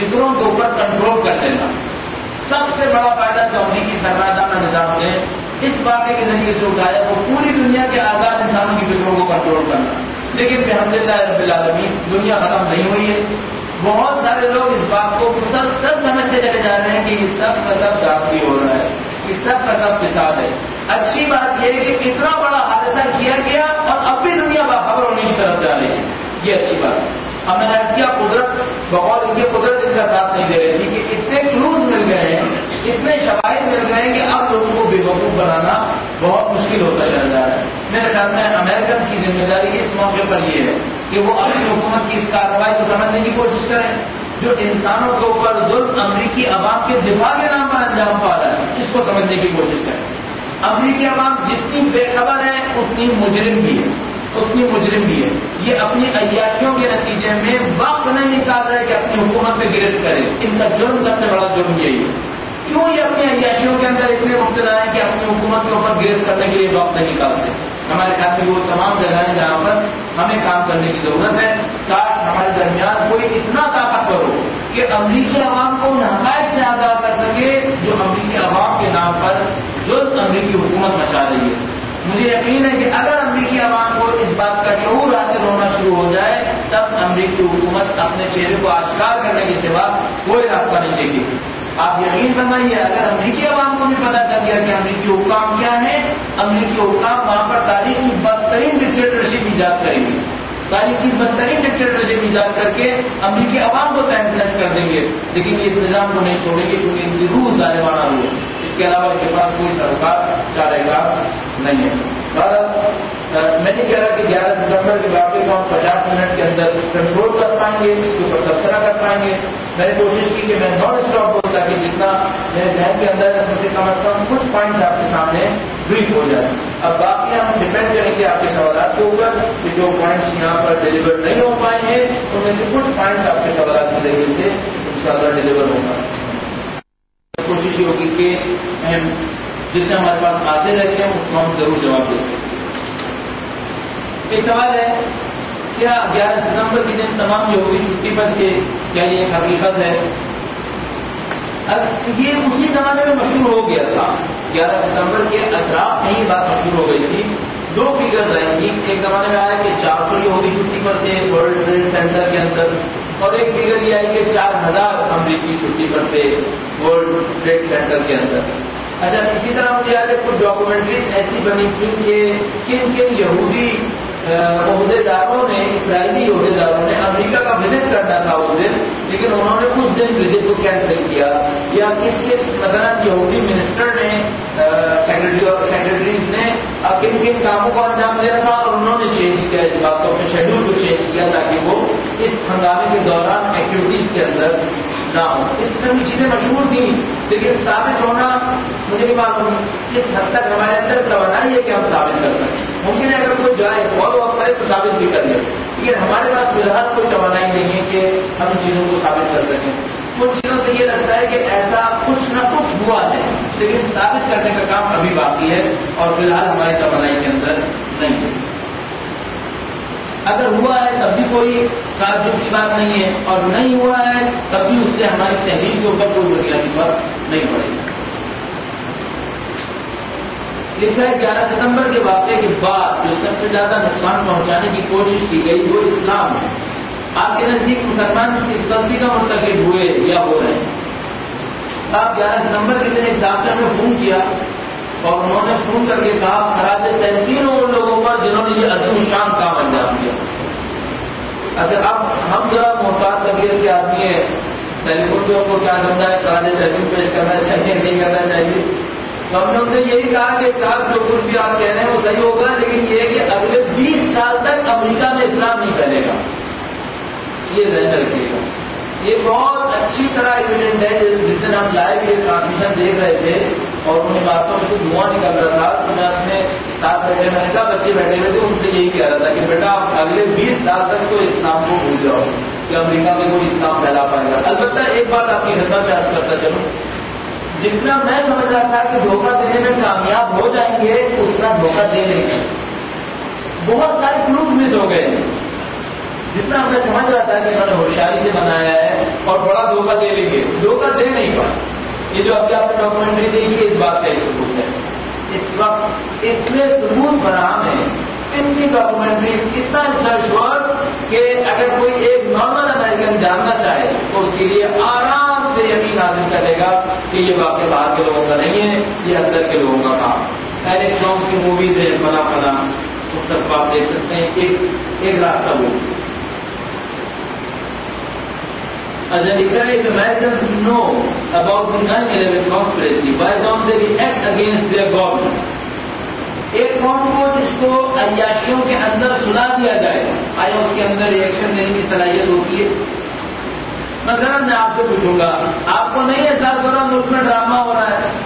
فکروں کے اوپر کنٹرول کر لینا. سب سے بڑا فائدہ جو امریکی سرمایہ نظام نے اس واقعے کے ذریعے سے اٹھایا وہ پوری دنیا کے آزاد انسانوں کی فکروں کو کنٹرول کرنا. لیکن الحمدللہ رب العالمین دنیا ختم نہیں ہوئی ہے. بہت سارے لوگ اس بات کو مسلسل سمجھتے چلے جا رہے ہیں کہ یہ سب کا سب داخلی ہو رہا ہے, یہ سب کا سب فساد ہے. اچھی بات یہ ہے کہ اتنا بڑا حادثہ کیا گیا اور اب بھی دنیا باخبر ہونے کی طرف جا رہی ہے, یہ اچھی بات ہے. اب میں نے عرض کیا قدرت بغور ان کے قدرت ان کا ساتھ نہیں دے رہی تھی کہ اتنے کلوز مل گئے ہیں, اتنے شواہد مل گئے ہیں کہ اب لوگوں کو بے وقوف بنانا بہت مشکل ہوتا چلا جا رہا ہے. میرے خیال میں امریکنس کی ذمہ داری اس موقع پر یہ ہے کہ وہ اپنی حکومت کی اس کارروائی کو سمجھنے کی کوشش کریں. جو انسانوں کے اوپر ظلم امریکی عوام کے دفاع کے نام پر انجام پا رہا ہے اس کو سمجھنے کی کوشش کریں. امریکی عوام جتنی بے خبر ہے اتنی مجرم بھی ہے, اتنی مجرم بھی ہے. یہ اپنی عیاشیوں کے نتیجے میں وقت نہیں نکال رہے کہ اپنی حکومت پہ گرفت کرے. ان کا جرم سب سے بڑا جرم یہی ہے. کیوں یہ اپنی عیاشیوں کے اندر اتنے مبتلا ہیں کہ اپنی حکومت کے اوپر گرفت کرنے کے لیے وقت نہیں نکالتے. ہمارے خیال میں وہ تمام جگہیں جہاں پر ہمیں کام کرنے کی ضرورت ہے. کاش ہمارے درمیان کوئی اتنا طاقتور ہو کہ امریکی عوام کو ان حقائق سے آگاہ کر سکے جو امریکی عوام کے نام پر جو امریکی حکومت مچا رہی ہے. مجھے یقین ہے کہ اگر امریکی عوام کو اس بات کا شعور حاصل ہونا شروع ہو جائے تب امریکی حکومت اپنے چہرے کو آشکار کرنے کے سوا کوئی راستہ نہیں دیکھے گی. آپ یقین فرمائیے اگر امریکی عوام کو بھی پتا چل گیا کہ امریکی حکام کیا ہے, امریکی حکام وہاں پر تاریخ کی بدترین ڈکٹیٹرشپ ایجاد کریں گے, تاریخ کی بدترین ڈکٹیٹرشپ ایجاد کر کے امریکی عوام کو تہس نہس کر دیں گے. لیکن یہ اس نظام کو نہیں چھوڑیں گے کیونکہ ان کی روح ظالمانہ روح ہے. اس کے علاوہ ان کے پاس کوئی سرکار چاہے نہیں ہے. میں نہیں کہہ رہا کہ 11 ستمبر کے واقعے کو ہم 50 منٹ کے اندر کنٹرول کر پائیں گے, اس کے اوپر تبصرہ کر پائیں گے. میں نے کوشش کی کہ میں نان اسٹاپ ہوں تاکہ جتنا میرے ذہن کے اندر ہے اس میں سے کم از کم کچھ پوائنٹس آپ کے سامنے بریف ہو جائے. اب باقی ہم ڈپینڈ کریں گے آپ کے سوالات کے اوپر کہ جو پوائنٹس یہاں پر ڈیلیور نہیں ہو پائے ہیں ان میں سے کچھ پوائنٹس آپ کے سوالات کے ذریعے سے انشاءاللہ ڈیلیور ہوگا. کوشش یہ ہوگی کہ جتنے ہمارے پاس آتے رہتے ہیں اس کو ہم ضرور جواب دے سکیں. ایک سوال ہے کیا 11 ستمبر کے دن تمام یہودی چھٹی پر تھے, کیا یہ ایک حقیقت ہے؟ اب یہ اسی زمانے میں مشہور ہو گیا تھا. 11 ستمبر کے اطراف میں یہ بات مشہور ہو گئی تھی. 2 فگرز آئیں گی. ایک زمانے میں آیا کہ 400 یہودی چھٹی پر تھے ورلڈ ٹریڈ سینٹر کے اندر, اور ایک فگر یہ آئی کہ 4000 امریکی چھٹی پر تھے ورلڈ ٹریڈ سینٹر کے اندر. اچھا اسی طرح مجھے یاد ہے کچھ ڈاکومنٹریز ایسی بنی تھی کہ کن کن یہودی عہدے داروں نے, اسرائیلی عہدے داروں نے امریکہ کا وزٹ کرنا تھا اس دن, لیکن انہوں نے اس دن وزٹ کو کینسل کیا. یا کس کس مثلا یہودی منسٹر نے سیکرٹریز نے کن کن کاموں کو انجام دیا تھا اور انہوں نے چینج کیا اس بات کو, اپنے شیڈول کو چینج کیا تاکہ وہ اس ہنگامے کے دوران ایکٹیویٹیز کے اندر نہ ہو. اس قسم کی چیزیں مشہور تھیں لیکن ثابت ہونا مجھے نہیں معلوم کس حد تک ہمارے اندر توانائی ہے کہ ہم ثابت کر سکیں. ممکن ہے اگر کوئی جائے فالو اپ کرے تو ثابت بھی کر لے, لیکن ہمارے پاس فی الحال کوئی توانائی نہیں ہے کہ ہم ان چیزوں کو ثابت کر سکیں. کچھ چیزوں سے یہ لگتا ہے کہ ایسا کچھ نہ کچھ ہوا ہے لیکن ثابت کرنے کا کام ابھی باقی ہے اور فی الحال ہماری توانائی کے اندر نہیں ہے. اگر ہوا ہے تب بھی کوئی تعجب کی بات نہیں ہے, اور نہیں ہوا ہے تب بھی اس سے ہماری تحریر کے اوپر کوئی بنیادی فرق نہیں پڑے گا. لکھا ہے 11 ستمبر کے واقعے کے بعد جو سب سے زیادہ نقصان پہنچانے کی کوشش کی گئی وہ اسلام ہے. آپ کے نزدیک مسلمان کس غلطی کا مرتکب ہوئے یا ہو رہے ہیں؟ آپ 11 ستمبر کے دن ایک ڈاکٹر نے فون کیا اور انہوں نے فون کر کے کہا خراج تحسین ہو ان لوگوں پر جنہوں نے یہ عظیم شان کام انجام دیا. اچھا اب ہم ذرا محتاط طبیعت کے آدمی ہیں, ٹیلی فون پہ ان کو کیا سمجھا ہے خراج تحسین پیش کرنا چاہیے نہیں کرنا چاہیے. تو ہم نے ان سے یہی کہا کہ صاحب جو کچھ بھی آپ کہہ رہے ہیں وہ صحیح ہوگا, لیکن یہ ہے کہ اگلے 20 سال تک امریکہ میں اسلام نہیں پھیلے گا, یہ ذہن رکھیے گا. یہ بہت اچھی طرح ایویڈنٹ ہے. جس دن ہم لائیو یہ ٹرانسمیشن دیکھ رہے تھے اور انہیں باتوں میں سے دھواں نکل رہا تھا تو میں اپنے ساتھ بیٹھے, میں نے کہا بچے بیٹھے ہوئے تھے ان سے یہی کہہ رہا تھا کہ بیٹا آپ اگلے 20 سال تک تو اسلام کو بھول جاؤ کہ امریکہ میں کوئی اسلام پھیلا پائے گا. البتہ ایک بات آپ کی خدمت میں عرض کرتا چلوں, جتنا میں سمجھ رہا تھا کہ دھوکہ دینے میں کامیاب ہو جائیں گے اتنا دھوکہ دے نہیں سکتے. بہت سارے کلوز مس ہو گئے. جتنا ہمیں سمجھ رہا تھا کہ انہوں نے ہوشیاری سے بنایا ہے اور بڑا دھوکہ دے لیں گے، دھوکہ دے نہیں پائے۔ یہ جو ابھی آپ نے ڈاکومنٹری دیکھی ہے اس بات کا ایک ثبوت ہے۔ اس وقت اتنے ثبوت فراہم ہیں، اتنی ڈاکومنٹری، اتنا ریسرچ ورک کہ اگر کوئی ایک نارمل امریکن جاننا چاہے تو اس کے لیے آرام سے یقین حاصل کرے گا کہ یہ واقعہ باہر کے لوگوں کا نہیں ہے، یہ اندر کے لوگوں کا کام۔ ایلیکس جونس کی موویز ہے فلاں فلاں، ان سب کو آپ دیکھ سکتے ہیں۔ ایک راستہ وہ اچھا لکھا ہے کہ Americans know about the 9/11 conspiracy, why don't they act against their government؟ ایک قوم کو جس کو عیاشیوں کے اندر سلا دیا جائے، آیا اس کے اندر ریئیکشن دینے کی صلاحیت ہوتی ہے؟ مثلا میں آپ سے پوچھوں گا، آپ کو نہیں احساس ہو رہا ملک میں ڈرامہ ہو رہا ہے؟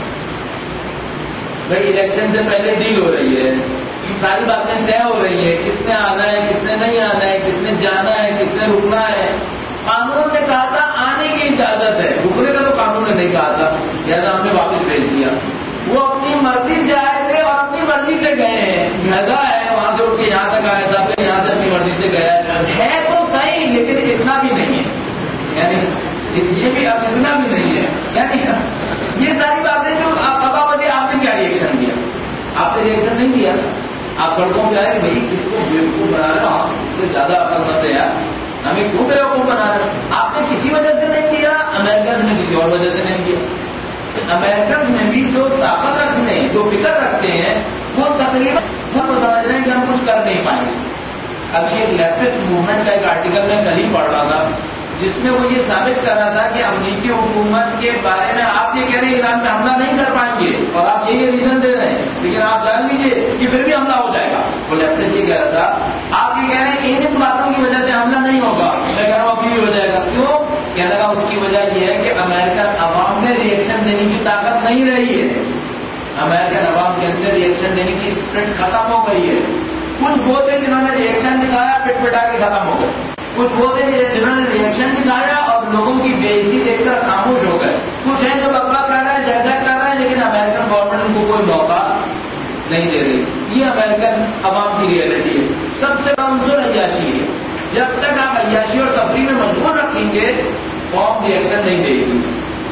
بھائی الیکشن سے پہلے ڈیل ہو رہی ہے، ساری باتیں طے ہو رہی ہیں، کس نے آنا ہے کس نے نہیں آنا ہے، کس نے جانا ہے کس نے رکنا ہے۔ قانون نے کہا تھا آنے کی اجازت ہے، رکنے کا تو قانون نے نہیں کہا تھا، لہٰذا ہم نے واپس بھیج دیا۔ وہ اپنی مرضی سے آئے تھے اور اپنی مرضی سے گئے ہیں، لہذا ہے وہاں سے اٹھ کے یہاں تک آیا تھا، پھر یہاں سے اپنی مرضی سے گیا ہے تو صحیح، لیکن اتنا بھی نہیں ہے، یعنی یہ بھی اب اتنا بھی نہیں ہے، یعنی یہ ساری باتیں جو ابا بدے آپ نے کیا ریئیکشن دیا؟ آپ نے ریئیکشن نہیں دیا، آپ سڑکوں پہ آئے کہ بھائی کس کو بیوقوف بنا رہے ہو، اس سے زیادہ عقل مت ہے یار، ہمیں کیوں بیوقوف بنا رہے ہیں؟ آپ نے کسی وجہ سے نہیں کیا، امریکنز نے کسی اور وجہ سے نہیں کیا۔ امریکنز میں بھی جو طاقت رکھتے ہیں، جو فکر رکھتے ہیں، وہ تقریباً ہم کو سمجھ رہے ہیں کہ ہم کچھ کر نہیں پائیں گے۔ ابھی ایک لیفٹسٹ موومنٹ کا ایک آرٹیکل میں کل ہی پڑھ رہا تھا جس میں وہ یہ ثابت کر رہا تھا کہ امریکی حکومت کے بارے میں آپ یہ کہہ رہے ہیں ایران میں حملہ نہیں کر پائیں گے اور آپ یہ ریزن دے رہے ہیں، لیکن آپ جان لیجیے کہ پھر بھی حملہ ہو جائے گا۔ وہ لیفٹسٹ یہ کہہ رہا تھا، آپ یہ کہہ رہے ہیں ان باتوں کی وجہ سے حملہ نہیں ہوگا، میں کہہ رہا ہوں ابھی بھی ہو جائے گا۔ کیوں؟ کہنے کا اس کی وجہ یہ ہے کہ امریکن عوام میں ریئیکشن دینے کی طاقت نہیں رہی ہے، امریکن عوام کے اندر ریئیکشن دینے کی اسپرٹ ختم ہو گئی ہے۔ کچھ وہ تھے جنہوں نے ریئیکشن دکھایا، پٹ پٹا کے ختم ہو گئے، کچھ وہ تھے جنہوں نے ریئیکشن دکھایا اور لوگوں کی بے عزتی دیکھ کر خاموش ہو گئے، کچھ ہیں جو بکواس کر رہے ہیں، جھگڑا کر رہے ہیں، لیکن امریکن گورنمنٹ ان کو کوئی موقع نہیں دے رہی۔ یہ امریکن عوام کی ریئلٹی ہے۔ سب سے کمزور عیاشی ہے، جب تک آپ عیاشی اور تفریح میں مشغول رکھیں گے قوم ریئیکشن نہیں دے گی۔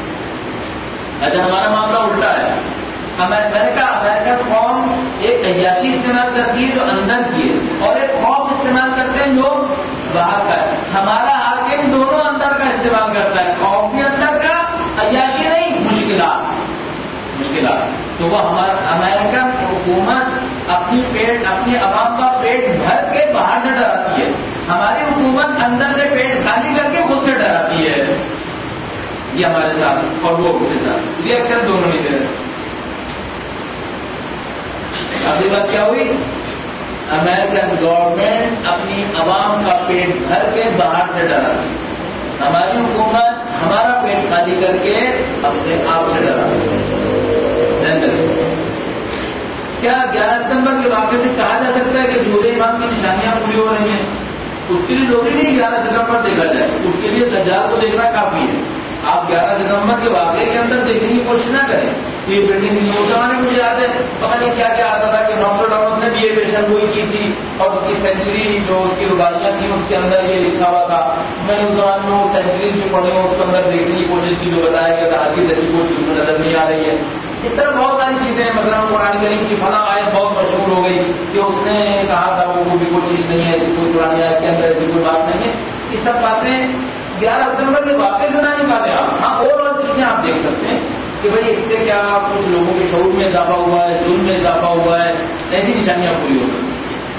اچھا ہمارا معاملہ الٹا ہے، میں نے کہا امریکن قوم ایک عیاشی استعمال کرتی ہے جو اندر کی ہے اور ایک خوف استعمال کرتے ہیں جو باہر کا ہے۔ ہمارا حاکم دونوں اندر کا استعمال کرتا ہے، خوف بھی اندر کا، عیاشی نہیں، مشکلات۔ تو وہ ہمارا امریکن حکومت اپنی عوام کا پیٹ بھر کے باہر سے ڈراتی ہے، ہماری حکومت اندر سے پیٹ خالی کر کے خود سے ڈراتی ہے۔ یہ ہمارے ساتھ اور وہ کے ساتھ ریئیکشن دونوں نہیں دے رہے۔ اگلی بات کیا ہوئی؟ امریکن گورنمنٹ اپنی عوام کا پیٹ بھر کے باہر سے ڈراتی ہے، ہماری حکومت ہمارا پیٹ خالی کر کے اپنے آپ سے ڈراتی ہے۔ کیا 11 ستمبر کے واقعے سے کہا جا سکتا ہے کہ جھوٹ امام کی نشانیاں پوری ہو رہی ہیں؟ اس کے لیے ضروری نہیں 11 ستمبر دیکھا جائے، اس کے لیے دجال کو دیکھنا کافی ہے۔ آپ 11 ستمبر کے واقعے کے اندر دیکھنے کی کوشش نہ کریں۔ یہ بلڈنگ اس زمانے میں مجھے یاد ہے، پتہ نہیں کیا کیا آتا تھا کہ نوسٹراڈامس نے بھی یہ پیشن گوئی کی تھی اور اس کی سینچری جو اس کی رباعیاں تھیں اس کے اندر یہ لکھا ہوا تھا۔ میں نے اس زمانے میں وہ سینچریز جو پڑھی ہوں اس کے اندر دیکھنے کی کوشش کی جو بتایا کہ حدیث ایسی کوئی چیز نظر نہیں آ رہی ہے۔ اس طرح بہت ساری چیزیں ہیں، مثلا قرآن کریم کی فلاں آیت بہت مشہور ہو گئی کہ اس نے کہا تھا وہ بھی کوئی چیز نہیں ہے، ایسی کوئی قرآن آیت کے اندر ایسی کوئی بات نہیں ہے۔ یہ سب باتیں 11 ستمبر کے واقعے جو نہ نکالیں آپ، ہاں اور چیزیں آپ دیکھ سکتے ہیں کہ بھائی اس سے کیا کچھ لوگوں کے شعور میں اضافہ ہوا ہے، ظلم میں اضافہ ہوا ہے، ایسی نشانیاں پوری ہو گئی۔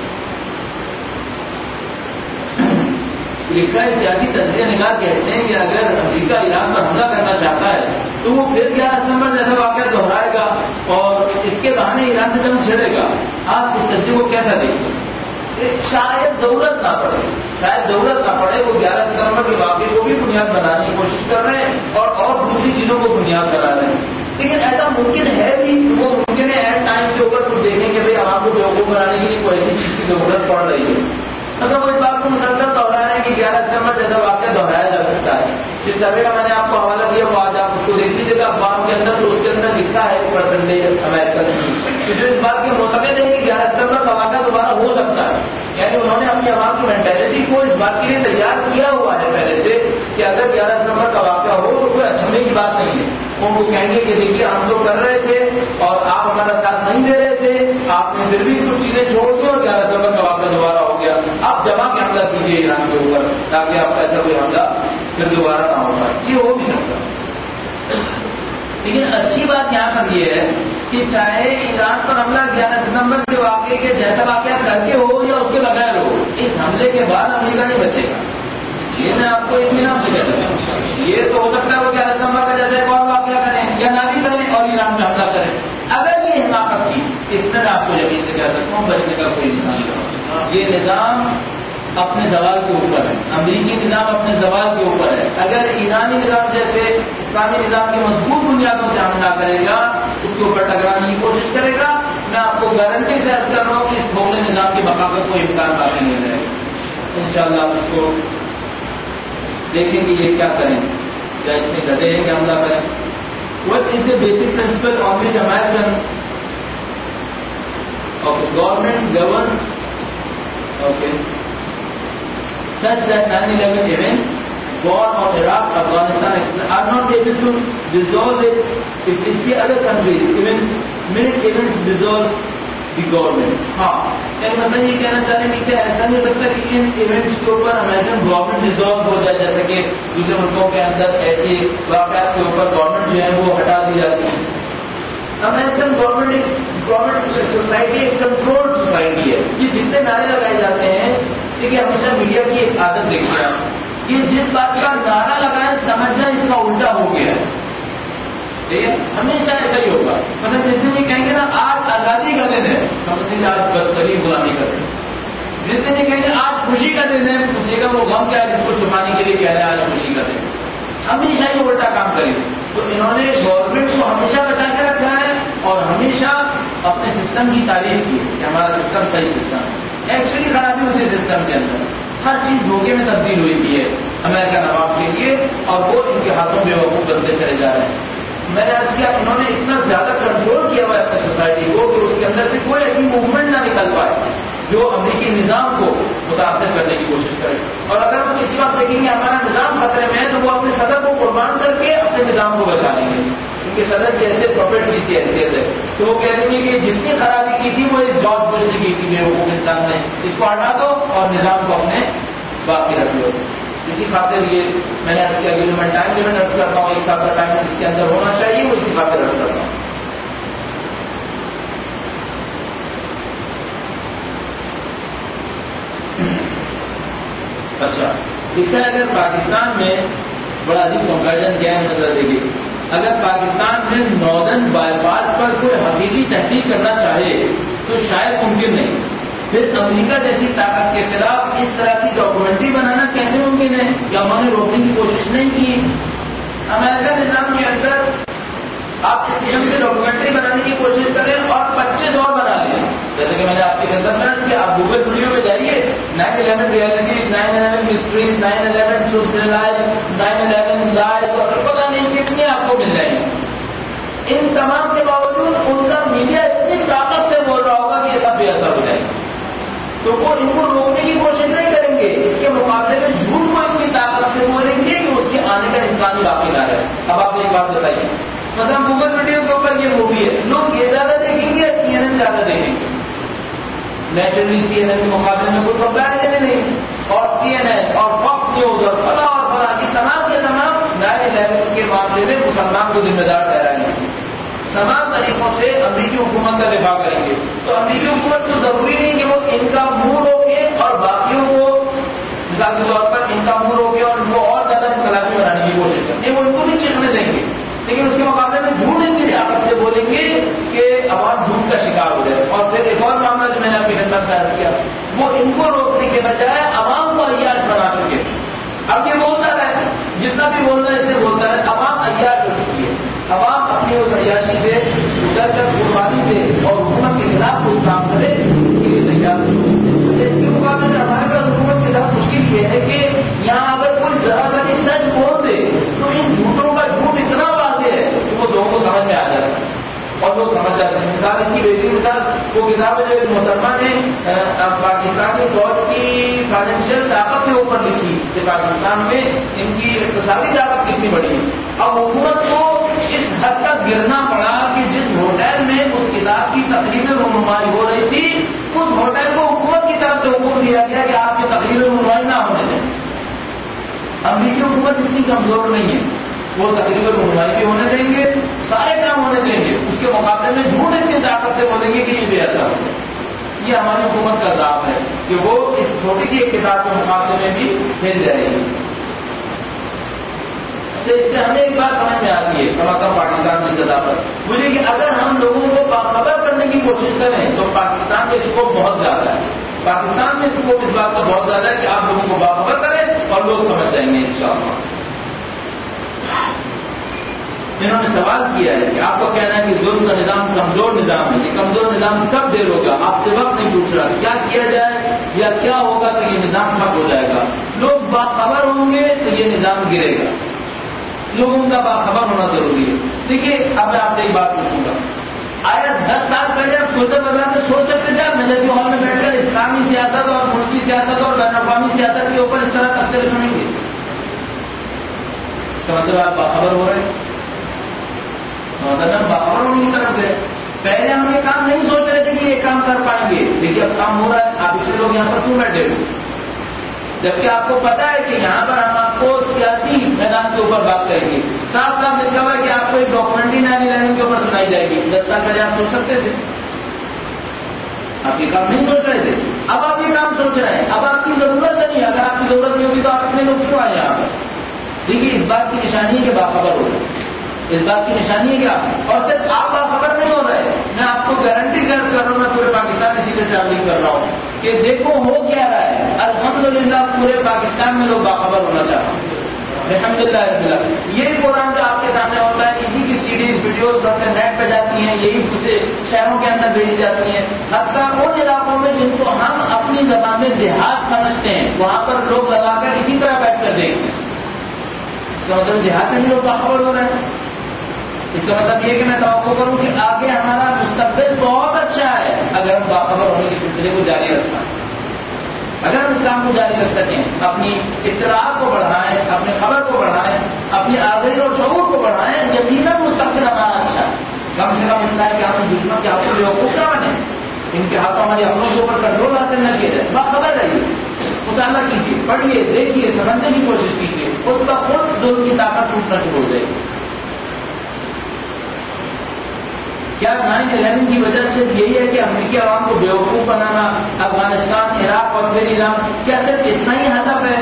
لکھا ہے سیاسی تجزیہ نگار کہتے ہیں کہ اگر امریکہ ایران پر حملہ کرنا چاہتا ہے تو وہ پھر 11 ستمبر جیسا واقعہ دہرائے گا اور اس کے بہانے ایران سے جنگ چھڑے گا۔ آپ اس تجزیے کو کیسا دیکھتے ہیں؟ شاید ضرورت نہ پڑے وہ 11 ستمبر کے واقعے کو بھی بنیاد بنانے کی کوشش کر رہے ہیں اور دوسری چیزوں کو بنیاد بنا رہے ہیں، لیکن ایسا ممکن ہے بھی، وہ ممکن ہے ایٹ ٹائم کے اوپر کچھ دیکھیں کہ بھائی عوام کو بیوقوف بنانے کے لیے کوئی ایسی چیز کی ضرورت پڑ رہی ہے۔ مطلب وہ اس بات کو مسلسل دوہرا رہے ہیں کہ 11 ستمبر جیسا واقعہ دہرایا جا سکتا ہے۔ جس سروے کا میں نے آپ کو حوالہ دیا وہ آج آپ اس کو دیکھ لیجیے گا، اخبار کے اندر تو اس کے اندر لکھا ہے پرسنٹیج امریکن کہ جو اس بات کے معتقد ہے کہ 11 ستمبر کا واقعہ دوبارہ ہو سکتا ہے. یعنی انہوں نے اپنی عوام کی مینٹلٹی کو اس بات کے لیے تیار کیا ہوا ہے پہلے سے کہ اگر 11 ستمبر کا واقعہ ہو تو کوئی اچھمے کی بات نہیں ہے. ان کو کہیں گے کہ دیکھیے ہم تو کر رہے تھے اور آپ ہمارا ساتھ نہیں دے رہے تھے, آپ نے پھر بھی کچھ چیزیں چھوڑ دی اور 11 ستمبر کا واقعہ دوبارہ ہو گیا, آپ جمع کے حملہ کیجیے ایران کے اوپر تاکہ آپ کا ایسا کوئی حملہ پھر دوبارہ نہ ہو پائے. یہ ہو بھی سکتا. لیکن اچھی بات یہاں پر یہ ہے کہ چاہے ایران پر حملہ 11 ستمبر کے واقعے کے جیسا واقعہ کر کے ہو یا اس کے بغیر ہو, اس حملے کے بعد امریکہ نہیں بچے گا. یہ میں آپ کو اطمینان سے کہتا ہوں. یہ تو ہو سکتا ہے وہ 11 ستمبر کا جیسا ایک اور واقعہ کریں یا نہ بھی کریں اور ایران میں حملہ کریں. اگر یہ حماقت کی, اس میں میں آپ کو یقین سے کہہ سکتا ہوں بچنے کا کوئی نظام نہیں. یہ نظام اپنے زوال کے اوپر ہے, امریکی نظام اپنے زوال کے اوپر ہے. اگر ایرانی نظام جیسے اسلامی نظام کی مضبوط بنیادوں سے حملہ کرے گا, اس کے اوپر ٹکرانے کی کوشش کرے گا, میں آپ کو گارنٹی سے عرض کر رہا ہوں کہ اس بھوگلے نظام کی بقا کا کوئی امکان باقی نہیں رہے گا. انشاءاللہ آپ اس کو دیکھیں گے یہ کیا کریں, یا اتنے گدے ہیں کہ حملہ کریں. What is the basic principle on which American government governs such that 9/11 event, war on Iraq, Afghanistan are not able to resolve it if we see other countries, even minute events dissolve the government. ہاں یعنی مثلا یہ کہنا چاہ رہے ہیں کہ ایسا نہیں ہو سکتا کہ ان ایونٹس کے اوپر امریکن گورنمنٹ ڈیزالو ہو جائے, جیسے کہ دوسرے ملکوں کے اندر ایسی واقعات کے اوپر گورنمنٹ جو ہے وہ ہٹا دی جاتی ہے. امریکن گورنمنٹ سوسائٹی ایک کنٹرول سوسائٹی ہے. یہ جتنے نعرے لگائے جاتے ہیں, دیکھیے ہمیشہ میڈیا کی ایک عادت دیکھیے آپ, یہ جس بات کا نعرہ لگائے سمجھنا اس کا الٹا ہو گیا ہے. ٹھیک ہے, ہمیشہ ایسا ہی ہوگا. مثلا جس دن یہ کہیں گے نا آج آزادی کا دن ہے, سمجھیں گے آج بدترین غلامی کا دن. جس دن یہ کہیں گے آج خوشی کا دن ہے, پوچھے گا وہ غم کیا ہے جس کو چھپانے کے لیے کہہ رہے ہیں آج خوشی کا دن. ہمیشہ یہ الٹا کام کریں گے. تو انہوں نے گورنمنٹ کو ہمیشہ بچا کے رکھا ہے اور ہمیشہ اپنے سسٹم کی تعریف کی کہ ہمارا سسٹم صحیح سسٹم ہے. ایکچولی خرابی اسی سسٹم کے اندر, ہر چیز دھوکے میں تبدیل ہوئی کی ہے امریکن عوام کے لیے, اور وہ ان کے ہاتھوں بے وقوف بنتے چلے جا رہے ہیں. میں نے عرض کیا انہوں نے اتنا زیادہ کنٹرول کیا ہوا ہے اپنے سوسائٹی کو کہ اس کے اندر سے کوئی ایسی موومنٹ نہ نکل پائے جو امریکی نظام کو متاثر کرنے کی کوشش کرے. اور اگر وہ کسی وقت دیکھیں گے ہمارا نظام خطرے میں ہے تو وہ اپنے صدر کو قربان کر کے اپنے نظام کو بچا لیں گے, کیونکہ صدر کی ایسے پروفٹ کی سی حیثیت ہے تو وہ کہہ دیں گے کہ جتنی خرابی کی تھی وہ اس جارج بش نے کی تھی, بے وقوف انسان نے, اس کو ہٹا دو اور نظام کو اپنے باقی رکھ لو. اسی خاطر یہ میں نے عرض کیا کہ میں ٹائم لمٹ عرض کرتا ہوں, 1 سال کا ٹائم اس کے اندر ہونا چاہیے, وہ اسی خاطر عرض کرتا ہوں. اچھا دکھتا ہے اگر پاکستان میں بڑا عجیب کنپیریزن کیا ہے, نظر دیکھیے, اگر پاکستان میں ناردرن بائی پاس پر کوئی حقیقی تحقیق کرنا چاہے تو شاید ممکن نہیں. پھر امریکہ جیسی طاقت کے خلاف اس طرح کی ڈاکومنٹری بنانا کیسے ممکن ہے, یا انہوں نے روکنے کی کوشش نہیں کی. امریکہ نظام کے اندر آپ اس قسم سے ڈاکومنٹری بنانے کی کوشش کریں اور 25 اور بنا لیں. جیسے کہ میں نے آپ کی خدمت میں کہ آپ گوگل ویڈیو پہ جائیے, 9/11 ریئلٹیز, 9/11 ہسٹریز, 9/11 سوشلائز, 9/11 لائز, اور پتہ نہیں کتنے آپ کو مل جائیں گے. ان تمام کے باوجود ان کا میڈیا اتنی طاقت سے بول رہا ہوگا کہ یہ سب بے اثر ہو جائے گا, تو وہ ان کو روکنے کی کوشش نہیں کریں گے. اس کے مقابلے میں جھوٹ کو ان کی طاقت سے بولیں گے کہ اس کے آنے کا امکان ہی باقی نہ ہے. اب آپ ایک بات بتائیے, مثلا گوگل ویڈیو کے اوپر یہ مووی ہے, لوگ یہ زیادہ دیکھیں گے یا CNN زیادہ دیکھیں گے؟ نیچرلی CNN کے مقابلے میں کوئی کمپیریزن نہیں. اور CNN اور فاکس نیوز اور فلاں کی تمام کے تمام 9/11 کے معاملے میں مسلمان کو ذمہ دار ٹھہرائیں گے, تمام طریقوں سے امریکی حکومت کا دفاع کریں گے. تو امریکی حکومت کو ضروری نہیں کہ وہ ان کا منہ روکے اور باقیوں کو مثال کے طور پر ان کا منہ روکے اور ان کو اور زیادہ انقلابی بنانے کی کوشش کریں, وہ ان کو بھی چکھنے دیں گے. لیکن اس کے مقابلے میں جھوٹ ان کی طاقت سے بولیں گے کہ عوام جھوٹ کا شکار ہو جائے. اور پھر ایک اور معاملہ جو میں نے اپنی خدمت میں عرض کیا, وہ ان کو روکنے کے بجائے عوام کو عیاش بنا چکے. اب یہ بولتا رہے, جتنا بھی بولنا ہے اسے بولتا رہے, عوام عیاش ہو چکی ہے. عوام اپنی اس عیاشی سے ڈر کر قربانی دے اور حکومت کے خلاف کوئی کام کرے اس کے لیے تیار ہو. اس کے مقابلے میں ہمارے پاس حکومت کے ساتھ مشکل یہ ہے کہ یہاں اگر کوئی ذرا سا بھی سچ بول دے تو ان جھوٹوں کا جھوٹ اتنا واضح ہے کہ وہ لوگوں کو سمجھ میں آ جاتا ہے. اور لوگ سمجھ جاتے ہیں. مثال اس کی بہترین مثال وہ کتاب ہے جو ایک محترمہ نے پاکستانی فوج کی فائنینشیل طاقت کے اوپر لکھی کہ پاکستان میں ان کی اقتصادی طاقت کتنی بڑی ہے. اب حکومت کو اس حد تک گرنا پڑا کہ جس ہوٹل میں اس کتاب کی تقریب رونمائی ہو رہی تھی اس ہوٹل کو حکومت کی طرف سے حکم دیا گیا کہ آپ کی تقریب رونمائی نہ ہونے دیں. امریکی حکومت اتنی کمزور نہیں ہے, وہ تقریب رونمائی بھی ہونے دیں گے, سارے کام ہونے دیں گے, اس کے مقابلے میں جھوٹ اتنی طاقت سے بولیں گے کہ یہ بھی ایسا ہو. یہ ہماری حکومت کا ضابط ہے کہ وہ اس چھوٹی سی ایک کتاب کے مقابلے میں بھی ہل جائے گی. اچھا, اس سے ہمیں ایک بات سمجھ میں آتی ہے کم از کم پاکستان کی سطح پر, مجھے کہ اگر ہم لوگوں کو باخبر کرنے کی کوشش کریں تو پاکستان میں اسکوپ بہت زیادہ ہے. پاکستان میں اسکوپ اس بات کا بہت زیادہ ہے کہ آپ لوگوں کو باخبر کریں اور لوگ سمجھ جائیں گے انشاءاللہ. انہوں نے سوال کیا ہے کہ آپ کو کہنا ہے کہ ظلم کا نظام کمزور نظام ہے, یہ کمزور نظام کب دیر ہوگا؟ آپ سے وقت نہیں پوچھ رہا کیا کیا جائے یا کیا ہوگا تو یہ نظام ٹھپ ہو جائے گا. لوگ باخبر ہوں گے تو یہ نظام گرے گا. لوگوں کا باخبر ہونا ضروری ہے. دیکھیے اب میں آپ سے ایک بات پوچھوں گا, آیا 10 سال پہلے آپ سلطہ بازار میں سوچ سکتے تھے آپ نظر کے ہال میں بیٹھ کر اسلامی سیاست اور ملکی سیاست اور بین الاقوامی سیاست کے اوپر اس طرح تبصرے سنیں گے؟ اس کا مطلب آپ باخبر ہو رہے ہیں, مطلب ہم باخبر ہونے کی طرف گئے. پہلے ہم یہ کام نہیں سوچ رہے تھے کہ یہ کام کر پائیں گے, دیکھیے اب کام ہو رہا ہے. آپ پچھلے لوگ یہاں پر کیوں بیٹھے ہوئے جبکہ آپ کو پتا ہے کہ یہاں پر ہم آپ کو سیاسی میدان کے اوپر بات کریں گے. صاف صاف لکھا ہوا ہے کہ آپ کو ایک ڈاکومنٹری 9/11 کے اوپر سنائی جائے گی. 10 سال پہلے آپ سوچ سکتے تھے؟ آپ یہ کام نہیں سوچ رہے تھے, اب آپ یہ کام سوچ رہے ہیں. اب آپ کی ضرورت نہیں ہے, اگر آپ کی ضرورت نہیں ہوگی تو آپ اتنے لوگ کیوں آئے یہاں پر؟ دیکھیے اس بات کی نشانی ہے کہ باخبر ہو رہے, اس بات کی نشانی ہے کیا؟ اور صرف آپ باخبر نہیں ہو رہے, میں آپ کو گارنٹی کر رہا ہوں, میں پورے پاکستان اسی سے ٹریولنگ کر رہا ہوں کہ دیکھو ہو کیا رہا ہے. الحمدللہ پورے پاکستان میں لوگ باخبر ہونا چاہتے ہیں. الحمدللہ یہ پروگرام جو آپ کے سامنے ہوتا ہے اسی کی سیڈیز ویڈیوز نیٹ پہ جاتی ہیں, یہی دوسرے شہروں کے اندر بھیجی جاتی ہیں. حتیٰ ان علاقوں میں جن کو ہم اپنی زبان میں دیہات سمجھتے ہیں وہاں پر لوگ لگا کر اسی طرح بیٹھ کر دیکھتے ہیں. اس کا مطلب دیہات میں بھی لوگ باخبر ہو رہے ہیں. اس کا مطلب یہ کہ میں توقع کروں کہ آگے ہمارا مستقبل بہت اچھا ہے اگر ہم باخبر ہونے کے سلسلے کو جاری رکھنا. اگر ہم اسلام کو جاری رکھ سکیں, اپنی اطلاع کو بڑھائیں, اپنی خبر کو بڑھائیں, اپنی آگاہی اور شعور کو بڑھائیں, یقیناً مستقبل ہمارا اچھا ہے. کم سے کم اتنا ہے کہ ہم دشمن کے ہاتھوں بیوقوف نہ بنیں, ان کے ہاتھوں ہماری اپنوں کے اوپر کنٹرول حاصل نہ کیا جائے. باخبر رہیے, مطالعہ کیجیے, پڑھیے, دیکھیے, سمجھنے کی کوشش کیجیے, خود بخود ظلم کی طاقت ٹوٹنا شروع ہو جائے گی. کیا 9/11 کی وجہ سے یہی ہے کہ امریکی عوام کو بیوقوف بنانا, افغانستان, عراق اور پھر ایران, کیا صرف اتنا ہی ہدف ہے؟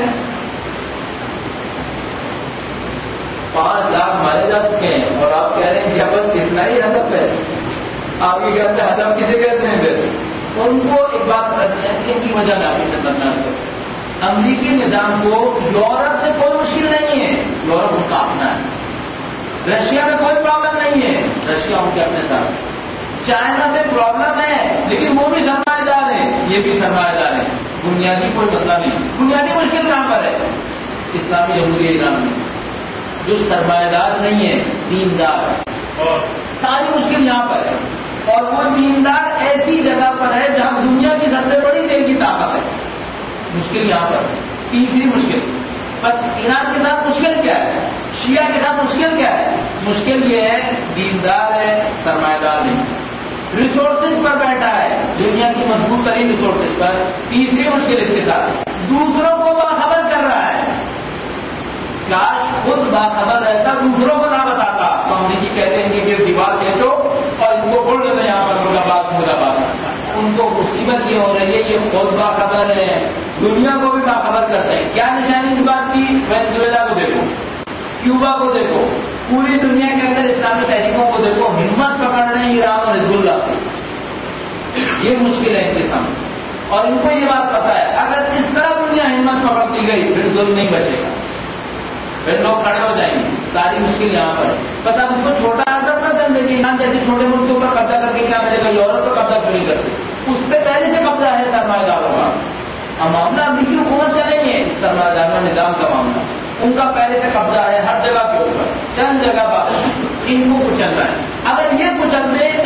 5 لاکھ مارے جا چکے ہیں اور آپ کہہ رہے ہیں کہ بس اتنا ہی ہدف ہے. آپ یہ کہتے ہیں ہدف کسے کہتے ہیں؟ پھر ان کو ایک بات کرتے ہیں, اس کی وجہ میں آپ کی خدمت میں کرتا ہوں. امریکی نظام کو یورپ سے کوئی مشکل نہیں ہے, یورپ ان کا اپنا ہے. رشیا میں کوئی پرابلم نہیں ہے, رشیا ان کے اپنے ساتھ. چائنا سے پرابلم ہے لیکن وہ بھی سرمایہ دار ہیں, یہ بھی سرمایہ دار ہیں. بنیادی کوئی مسئلہ نہیں. بنیادی مشکل کہاں پر ہے؟ اسلامی جمہوریہ ایران میں جو سرمایہ دار نہیں ہے, دیندار ہے, اور ساری مشکل یہاں پر ہے. اور وہ دیندار ایسی جگہ پر ہے جہاں دنیا کی سب سے بڑی تیل کی طاقت ہے. مشکل یہاں پر. تیسری مشکل, بس ایران کے ساتھ مشکل کیا ہے, شیعہ کے ساتھ مشکل کیا ہے؟ مشکل یہ ہے دیندار ہے, سرمایہ دار نہیں, ریسورسز پر بیٹھا ہے, دنیا کی مضبوط ترین ریسورسز پر. تیسری مشکل اس کے ساتھ دوسروں کو باخبر کر رہا ہے. کاش خود باخبر رہتا, دوسروں کو نہ بتاتا. تو امریکی کہتے ہیں کہ دیوار کھینچو اور ان کو بول دیتے یہاں پر مراد. ان کو مصیبت یہ ہو رہی ہے, یہ خود باخبر ہے, دنیا کو بھی باخبر کرتے ہیں. کیا نشانی اس بات کی؟ وینزویلا کو دیکھو, کیوبا کو دیکھو, پوری دنیا کے اندر اسلامی تحریکوں کو دیکھو, ہمت پکڑ رہے ہیں ایران اور حزب اللہ سے. یہ مشکل ہے ان کے سامنے, اور ان کو یہ بات پتا ہے اگر اس طرح دنیا ہمت پکڑتی گئی پھر ظلم نہیں بچے گا, پھر لوگ کھڑے ہو جائیں گے. ساری مشکل یہاں پر ہے. بس آپ اس کو چھوٹا اثر نہ سمجھیں کہ ایران جیسے چھوٹے ملک کے اوپر قبضہ کر کے کیا ملے گا, یورپ پر قبضہ کیوں نہیں کرتے؟ اس پہ پہلے سے قبضہ ہے سرمایہ داروں کا. اب معاملہ امریکی حکومت کا نہیں ہے, سرمایہ داروں نظام کا معاملہ. ان کا پہلے سے قبضہ ہے ہر جگہ کے اوپر, چند جگہ پر ان کو کچلنا ہے. اگر یہ کچل دیں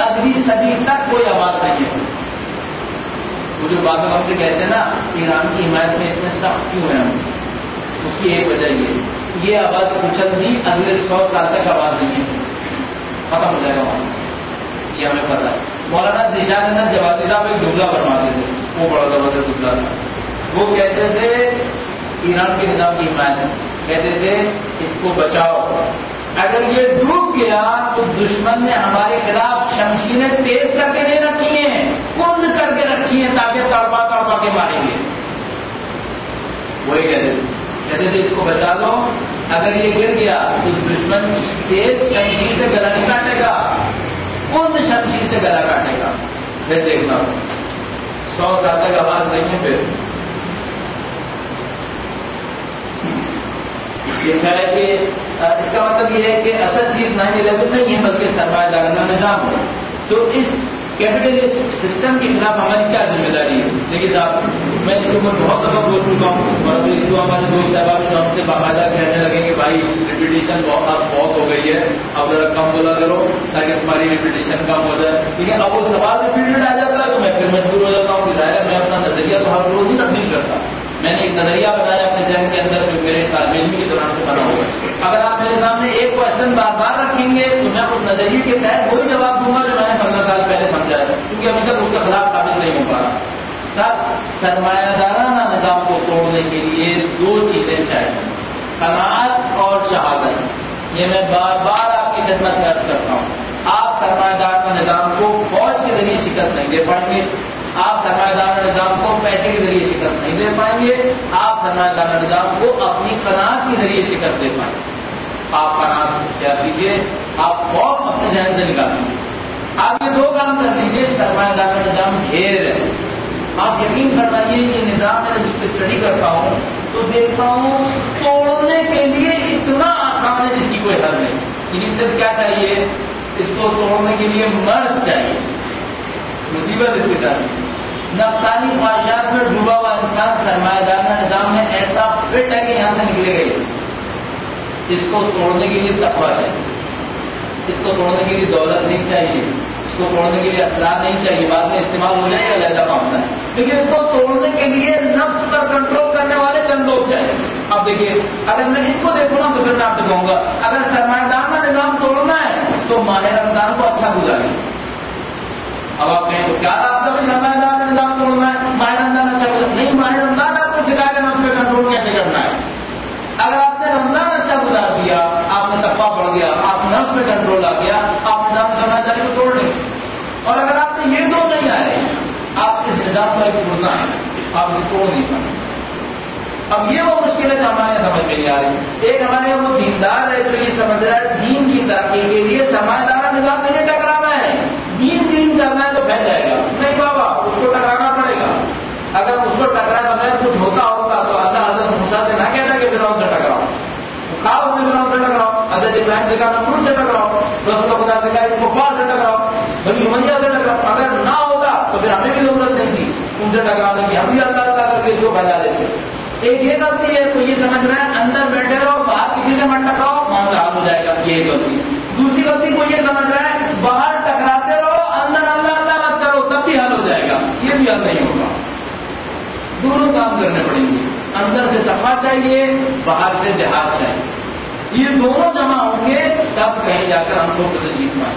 وہ جو بات ہم سے کہتے ہیں نا ایران کی حمایت میں اتنے سخت کیوں ہیں ہم، اس کی ایک وجہ یہ آواز کچل دی اگلے 100 سال تک آواز نہیں ہے، ختم ہو جائے گا وہاں، یہ ہمیں پتا ہے۔ مولانا ذیشان احمد جوادی صاحب ایک جملہ فرماتے تھے، وہ بڑا زبردست جملہ تھا، وہ کہتے تھے ایران کے نظام کی حمایت، کہتے تھے اس کو بچاؤ، اگر یہ ڈوب گیا تو دشمن نے ہمارے خلاف شمشیریں تیز کر کے نہیں رکھی ہیں، کند کر کے رکھی ہیں تاکہ تڑپا تڑپا کے ماریں گے۔ وہی کہتے تھے اس کو بچا لو، اگر یہ گر گیا تو دشمن تیز شمشیر سے گلا نہیں کاٹے گا، کند شمشیر سے گلا کاٹے گا، پھر دیکھنا 100 سال تک آواز نہیں ہے۔ پھر یہ ہے کہ اس کا مطلب یہ ہے کہ اصل چیز 9/11 نہیں ہے بلکہ سرمایہ دارانہ نظام ہے۔ تو اس کیپٹلسٹ سسٹم کے خلاف ہماری کیا ذمہ داری ہے؟ دیکھیے صاحب، میں اس کے اوپر بہت دفعہ بول چکا ہوں، اور جو ہمارے دوست احباب جو ہم سے باقاعدہ کہنے لگے کہ بھائی ریپیٹیشن بہت ہو گئی ہے، اب ذرا کم بولا کرو تاکہ تمہاری ریپیٹیشن کم ہو جائے، ٹھیک ہے۔ اب وہ سوال ریپیٹڈ آ جاتا ہے تو میں پھر مجبور ہو جاتا ہوں کہ ظاہر ہے میں اپنا نظریہ تو ہر روز ہی تبدیل کرتا ہوں۔ میں نے ایک نظریہ بنایا اپنے ذہن کے اندر جو میرے طالب علم کے دوران سے بنا ہوگا، اگر آپ میرے سامنے ایک کوشچن بار بار رکھیں گے تو میں اس نظریے کے تحت وہی جواب دوں گا جو میں نے 15 سال پہلے سمجھا ہے، کیونکہ ابھی تک اس کے خلاف ثابت نہیں ہو پا رہا۔ صاحب، سرمایہ دارانہ نظام کو توڑنے کے لیے 2 چیزیں چاہیے، قناعت اور شہادت۔ یہ میں بار بار آپ کی خدمت میں عرض کرتا ہوں، آپ سرمایہ دارانہ نظام کو فوج کے ذریعے شکست نہیں دے پائیں گے، آپ سرمایہ دارانہ نظام کو پیسے کے ذریعے شکست نہیں دے پائیں گے، آپ سرمایہ دارانہ نظام کو اپنی قناعت کے ذریعے شکست دے پائیں گے۔ آپ قناعت کیا کیجیے، آپ خوف اپنے ذہن سے نکال دیجیے، آپ یہ 2 کام کر لیجیے۔ سرمایہ دارانہ نظام ڈھیر ہے، آپ یقین فرمائیے یہ نظام میں جب اسٹڈی کرتا ہوں تو دیکھتا ہوں توڑنے کے لیے اتنا آسان ہے جس کی کوئی حل نہیں۔ لیکن صرف کیا چاہیے، اس کو توڑنے کے لیے مرد چاہیے۔ مصیبت اس کے ساتھ نفسانی خواہشات میں ڈوبا ہوا انسان سرمایہ دارانہ نظام میں ایسا فٹ ہے کہ یہاں سے نکلے گئے۔ اس کو توڑنے کے لیے تقویٰ چاہیے، اس کو توڑنے کے لیے دولت نہیں چاہیے، اس کو توڑنے کے لیے اسلحہ نہیں چاہیے، بعد میں استعمال ہو جائے گا علیحدہ معاملہ ہے، لیکن اس کو توڑنے کے لیے نفس پر کنٹرول کرنے والے چند لوگ چاہیے۔ اب دیکھیے، اگر میں اس کو دیکھوں نا تو پھر میں آپ سے کہوں گا اگر سرمایہ دارانہ نظام توڑنا ہے تو ماہ رمضان کو اچھا گزاریں۔ اب آپ کہیں تو کیا راستہ میں سرمایہ دارانہ نظام توڑنا ہے، ماہ رمضان اچھا گزار نہیں، ماہ رمضان آپ کو سکھائے گا نفس پہ کنٹرول کیسے کرنا ہے۔ اگر آپ نے رمضان اچھا گزار دیا، آپ نے تقویٰ بڑھ گیا، آپ نفس پہ کنٹرول آ گیا، آپ نظام سرمایہ داری کو توڑ لیں۔ اور اگر آپ نے یہ 2 نہیں آئے، آپ اس نظام کا ایک پرزا ہے، آپ اسے توڑ نہیں پائیں۔ اب یہ وہ مشکلیں ہمارے سمجھ میں نہیں آ رہی۔ ایک ہمارے وہ دیندار ہے جو یہ سمجھ رہا ہے دین کی ترقی کے لیے سرمایہ دارانہ نظام سے نہیں ٹکرانا ہے، دین کرنا ہے تو پھیل جائے گا۔ نہیں بابا، اس کو ٹکرانا پڑے گا۔ اگر اس کو ٹکرائے بغیر کچھ ہوتا ہوگا تو اللہ حضرت موسیٰ سے نہ کہتا کہ فرعون سے ٹکراؤ، کھاؤ اپنے فرعون سے ٹکراؤ، حضرت ابراہیم سے کہا نمرود سے ٹکراؤ، رسول خدا سے کہا کفار سے ٹکراؤ، بنی امیہ سے ٹکراؤ۔ اگر نہ ہوتا تو پھر ہمیں بھی ضرورت نہیں تھی ان سے ٹکرانے کی، ہم بھی اللہ تعالیٰ کر کے اس کو پھیلا دیتے۔ ایک یہ غلطی ہے، تو یہ سمجھ رہے ہیں اندر بیٹھے رہو، باہر کسی سے مت ٹکراؤ، معاملہ حل ہو جائے گا، یہ ایک غلطی۔ دوسری غلطی کو یہ سمجھ رہے ہیں باہر ٹکراتے رہو، اندر اللہ اللہ مت کرو، تب بھی حل ہو جائے گا، یہ بھی حل نہیں ہوگا۔ دونوں کام کرنے پڑیں گے، اندر سے تقویٰ چاہیے، باہر سے جہاد چاہیے، یہ دونوں جمع ہوں گے تب کہیں جا کر ہم لوگ سے جیت پائیں۔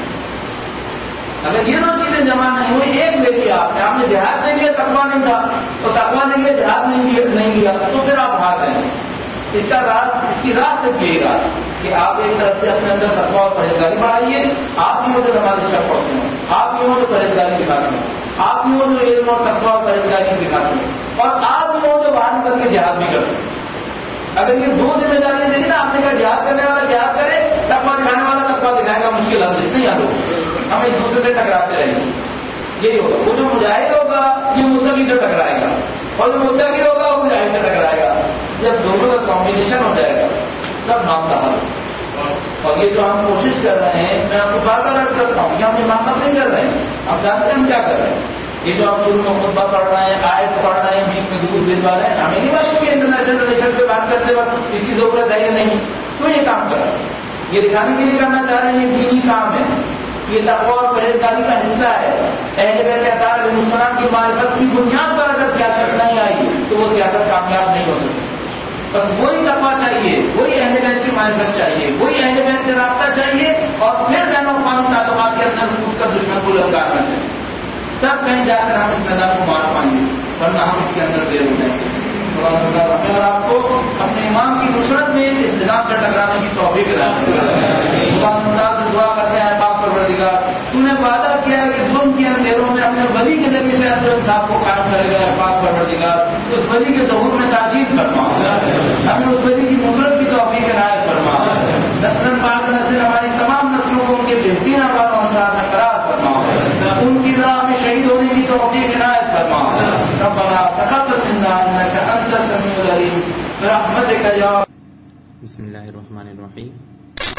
اگر یہ 2 چیزیں جمع نہیں ہوئی، ایک لے لیا آپ نے جہاد نہیں لیا، تقویٰ نہیں تھا، تو تقویٰ نہیں لیا، جہاد نہیں لیا تو پھر آپ ہار گئے۔ اس کا راز، اس کی راز صرف یہی رہا کہ آپ ایک طرف سے اپنے اندر تقویٰ اور پرہیزگاری بڑھائیے، آپ ہی وہ جو نماز شب پڑھتے ہیں، آپ ہی وہ جو پرہیزگاری دکھاتے ہیں، آپ ہی وہ جو علم اور تقویٰ اور پرہیزگاری دکھاتے ہیں، اور آپ ہی وہ جو باہر نکل کے جہاد بھی کرتے ہیں۔ اگر یہ 2 ذمہ داریاں دیکھیں نا، آپ نے کہا جہاد کرنے والا جہاد کرے، تقویٰ دکھانے والا تقویٰ دکھائے گا، مشکل حل نہیں حل ہوگا، ہم ایک دوسرے سے ٹکراتے رہیں گے۔ یہی ہوگا، وہ جو مجاہد ہوگا یہ متقی سے ٹکرائے گا، اور جو متقی ہوگا وہ مجاہد سے ٹکرائے گا۔ جب دونوں کا کمبینیشن ہو جائے گا تب معاملہ حل ہوگا۔ اور یہ جو ہم کوشش کر رہے ہیں، میں آپ کو بار بار عرض کرتا ہوں کہ ہم یہ معاملہ نہیں کر رہے ہیں، ہم جانتے ہیں ہم کیا کر رہے ہیں۔ یہ جو آپ شروع میں خطبہ پڑھ رہے ہیں، آیت پڑھ رہے ہیں، بیچ میں درود بھیجوا رہے ہیں، ہمیں نہیں معلوم کہ انٹرنیشنل ریلیشن پہ بات کرتے وقت اس کی ضرورت ہے یا نہیں، تو یہ کام کر رہے ہیں، یہ دکھانے کے لیے کرنا چاہ رہے ہیں یہ دینی کام ہے، یہ تقویٰ اور پرہیزگاری کا حصہ ہے۔ اہل بیت اطہار علیہ السلام کی معرفت کی بنیاد پر بس وہی تقویٰ چاہیے، وہی اہل بیت کی معرفت چاہیے، وہی اہل بیت سے رابطہ چاہیے، اور پھر بین الاقوامی تعلقات کے اندر خود کا دشمن کو للکارنا چاہیے، تب کہیں جا کر ہم اس میدان کو مار پائیں گے، ورنہ ہم اس کے اندر دیر ہو جائیں گے۔ اور آپ کو اپنے امام کی نصرت میں اس نظام سے ٹکرانے کی توفیق عطا فرمائے۔ خدا سے دعا کرتے ہیں پاک پروردگار، تو نے وعدہ کیا ہے کہ ظلم کے اندھیروں میں اپنے ولی کے ذریعے سے عدل و انصاف کو قائم کرے گا۔ پاک پروردگار اس ولی کے ظہور میں تاکید فرما، ہمیں اس ولی کی نصرت کی توفیق عنایت فرما، نسل بعد نسل ہماری تمام نسلوں کو ان کے بہترین احوال و انصار میں قرار فرما، ان کی راہ میں شہید ہونے کی توفیق عنایت فرما۔ ربنا تقبل منا انك انت السميع العليم برحمتك یا۔ بسم اللہ الرحمن الرحیم۔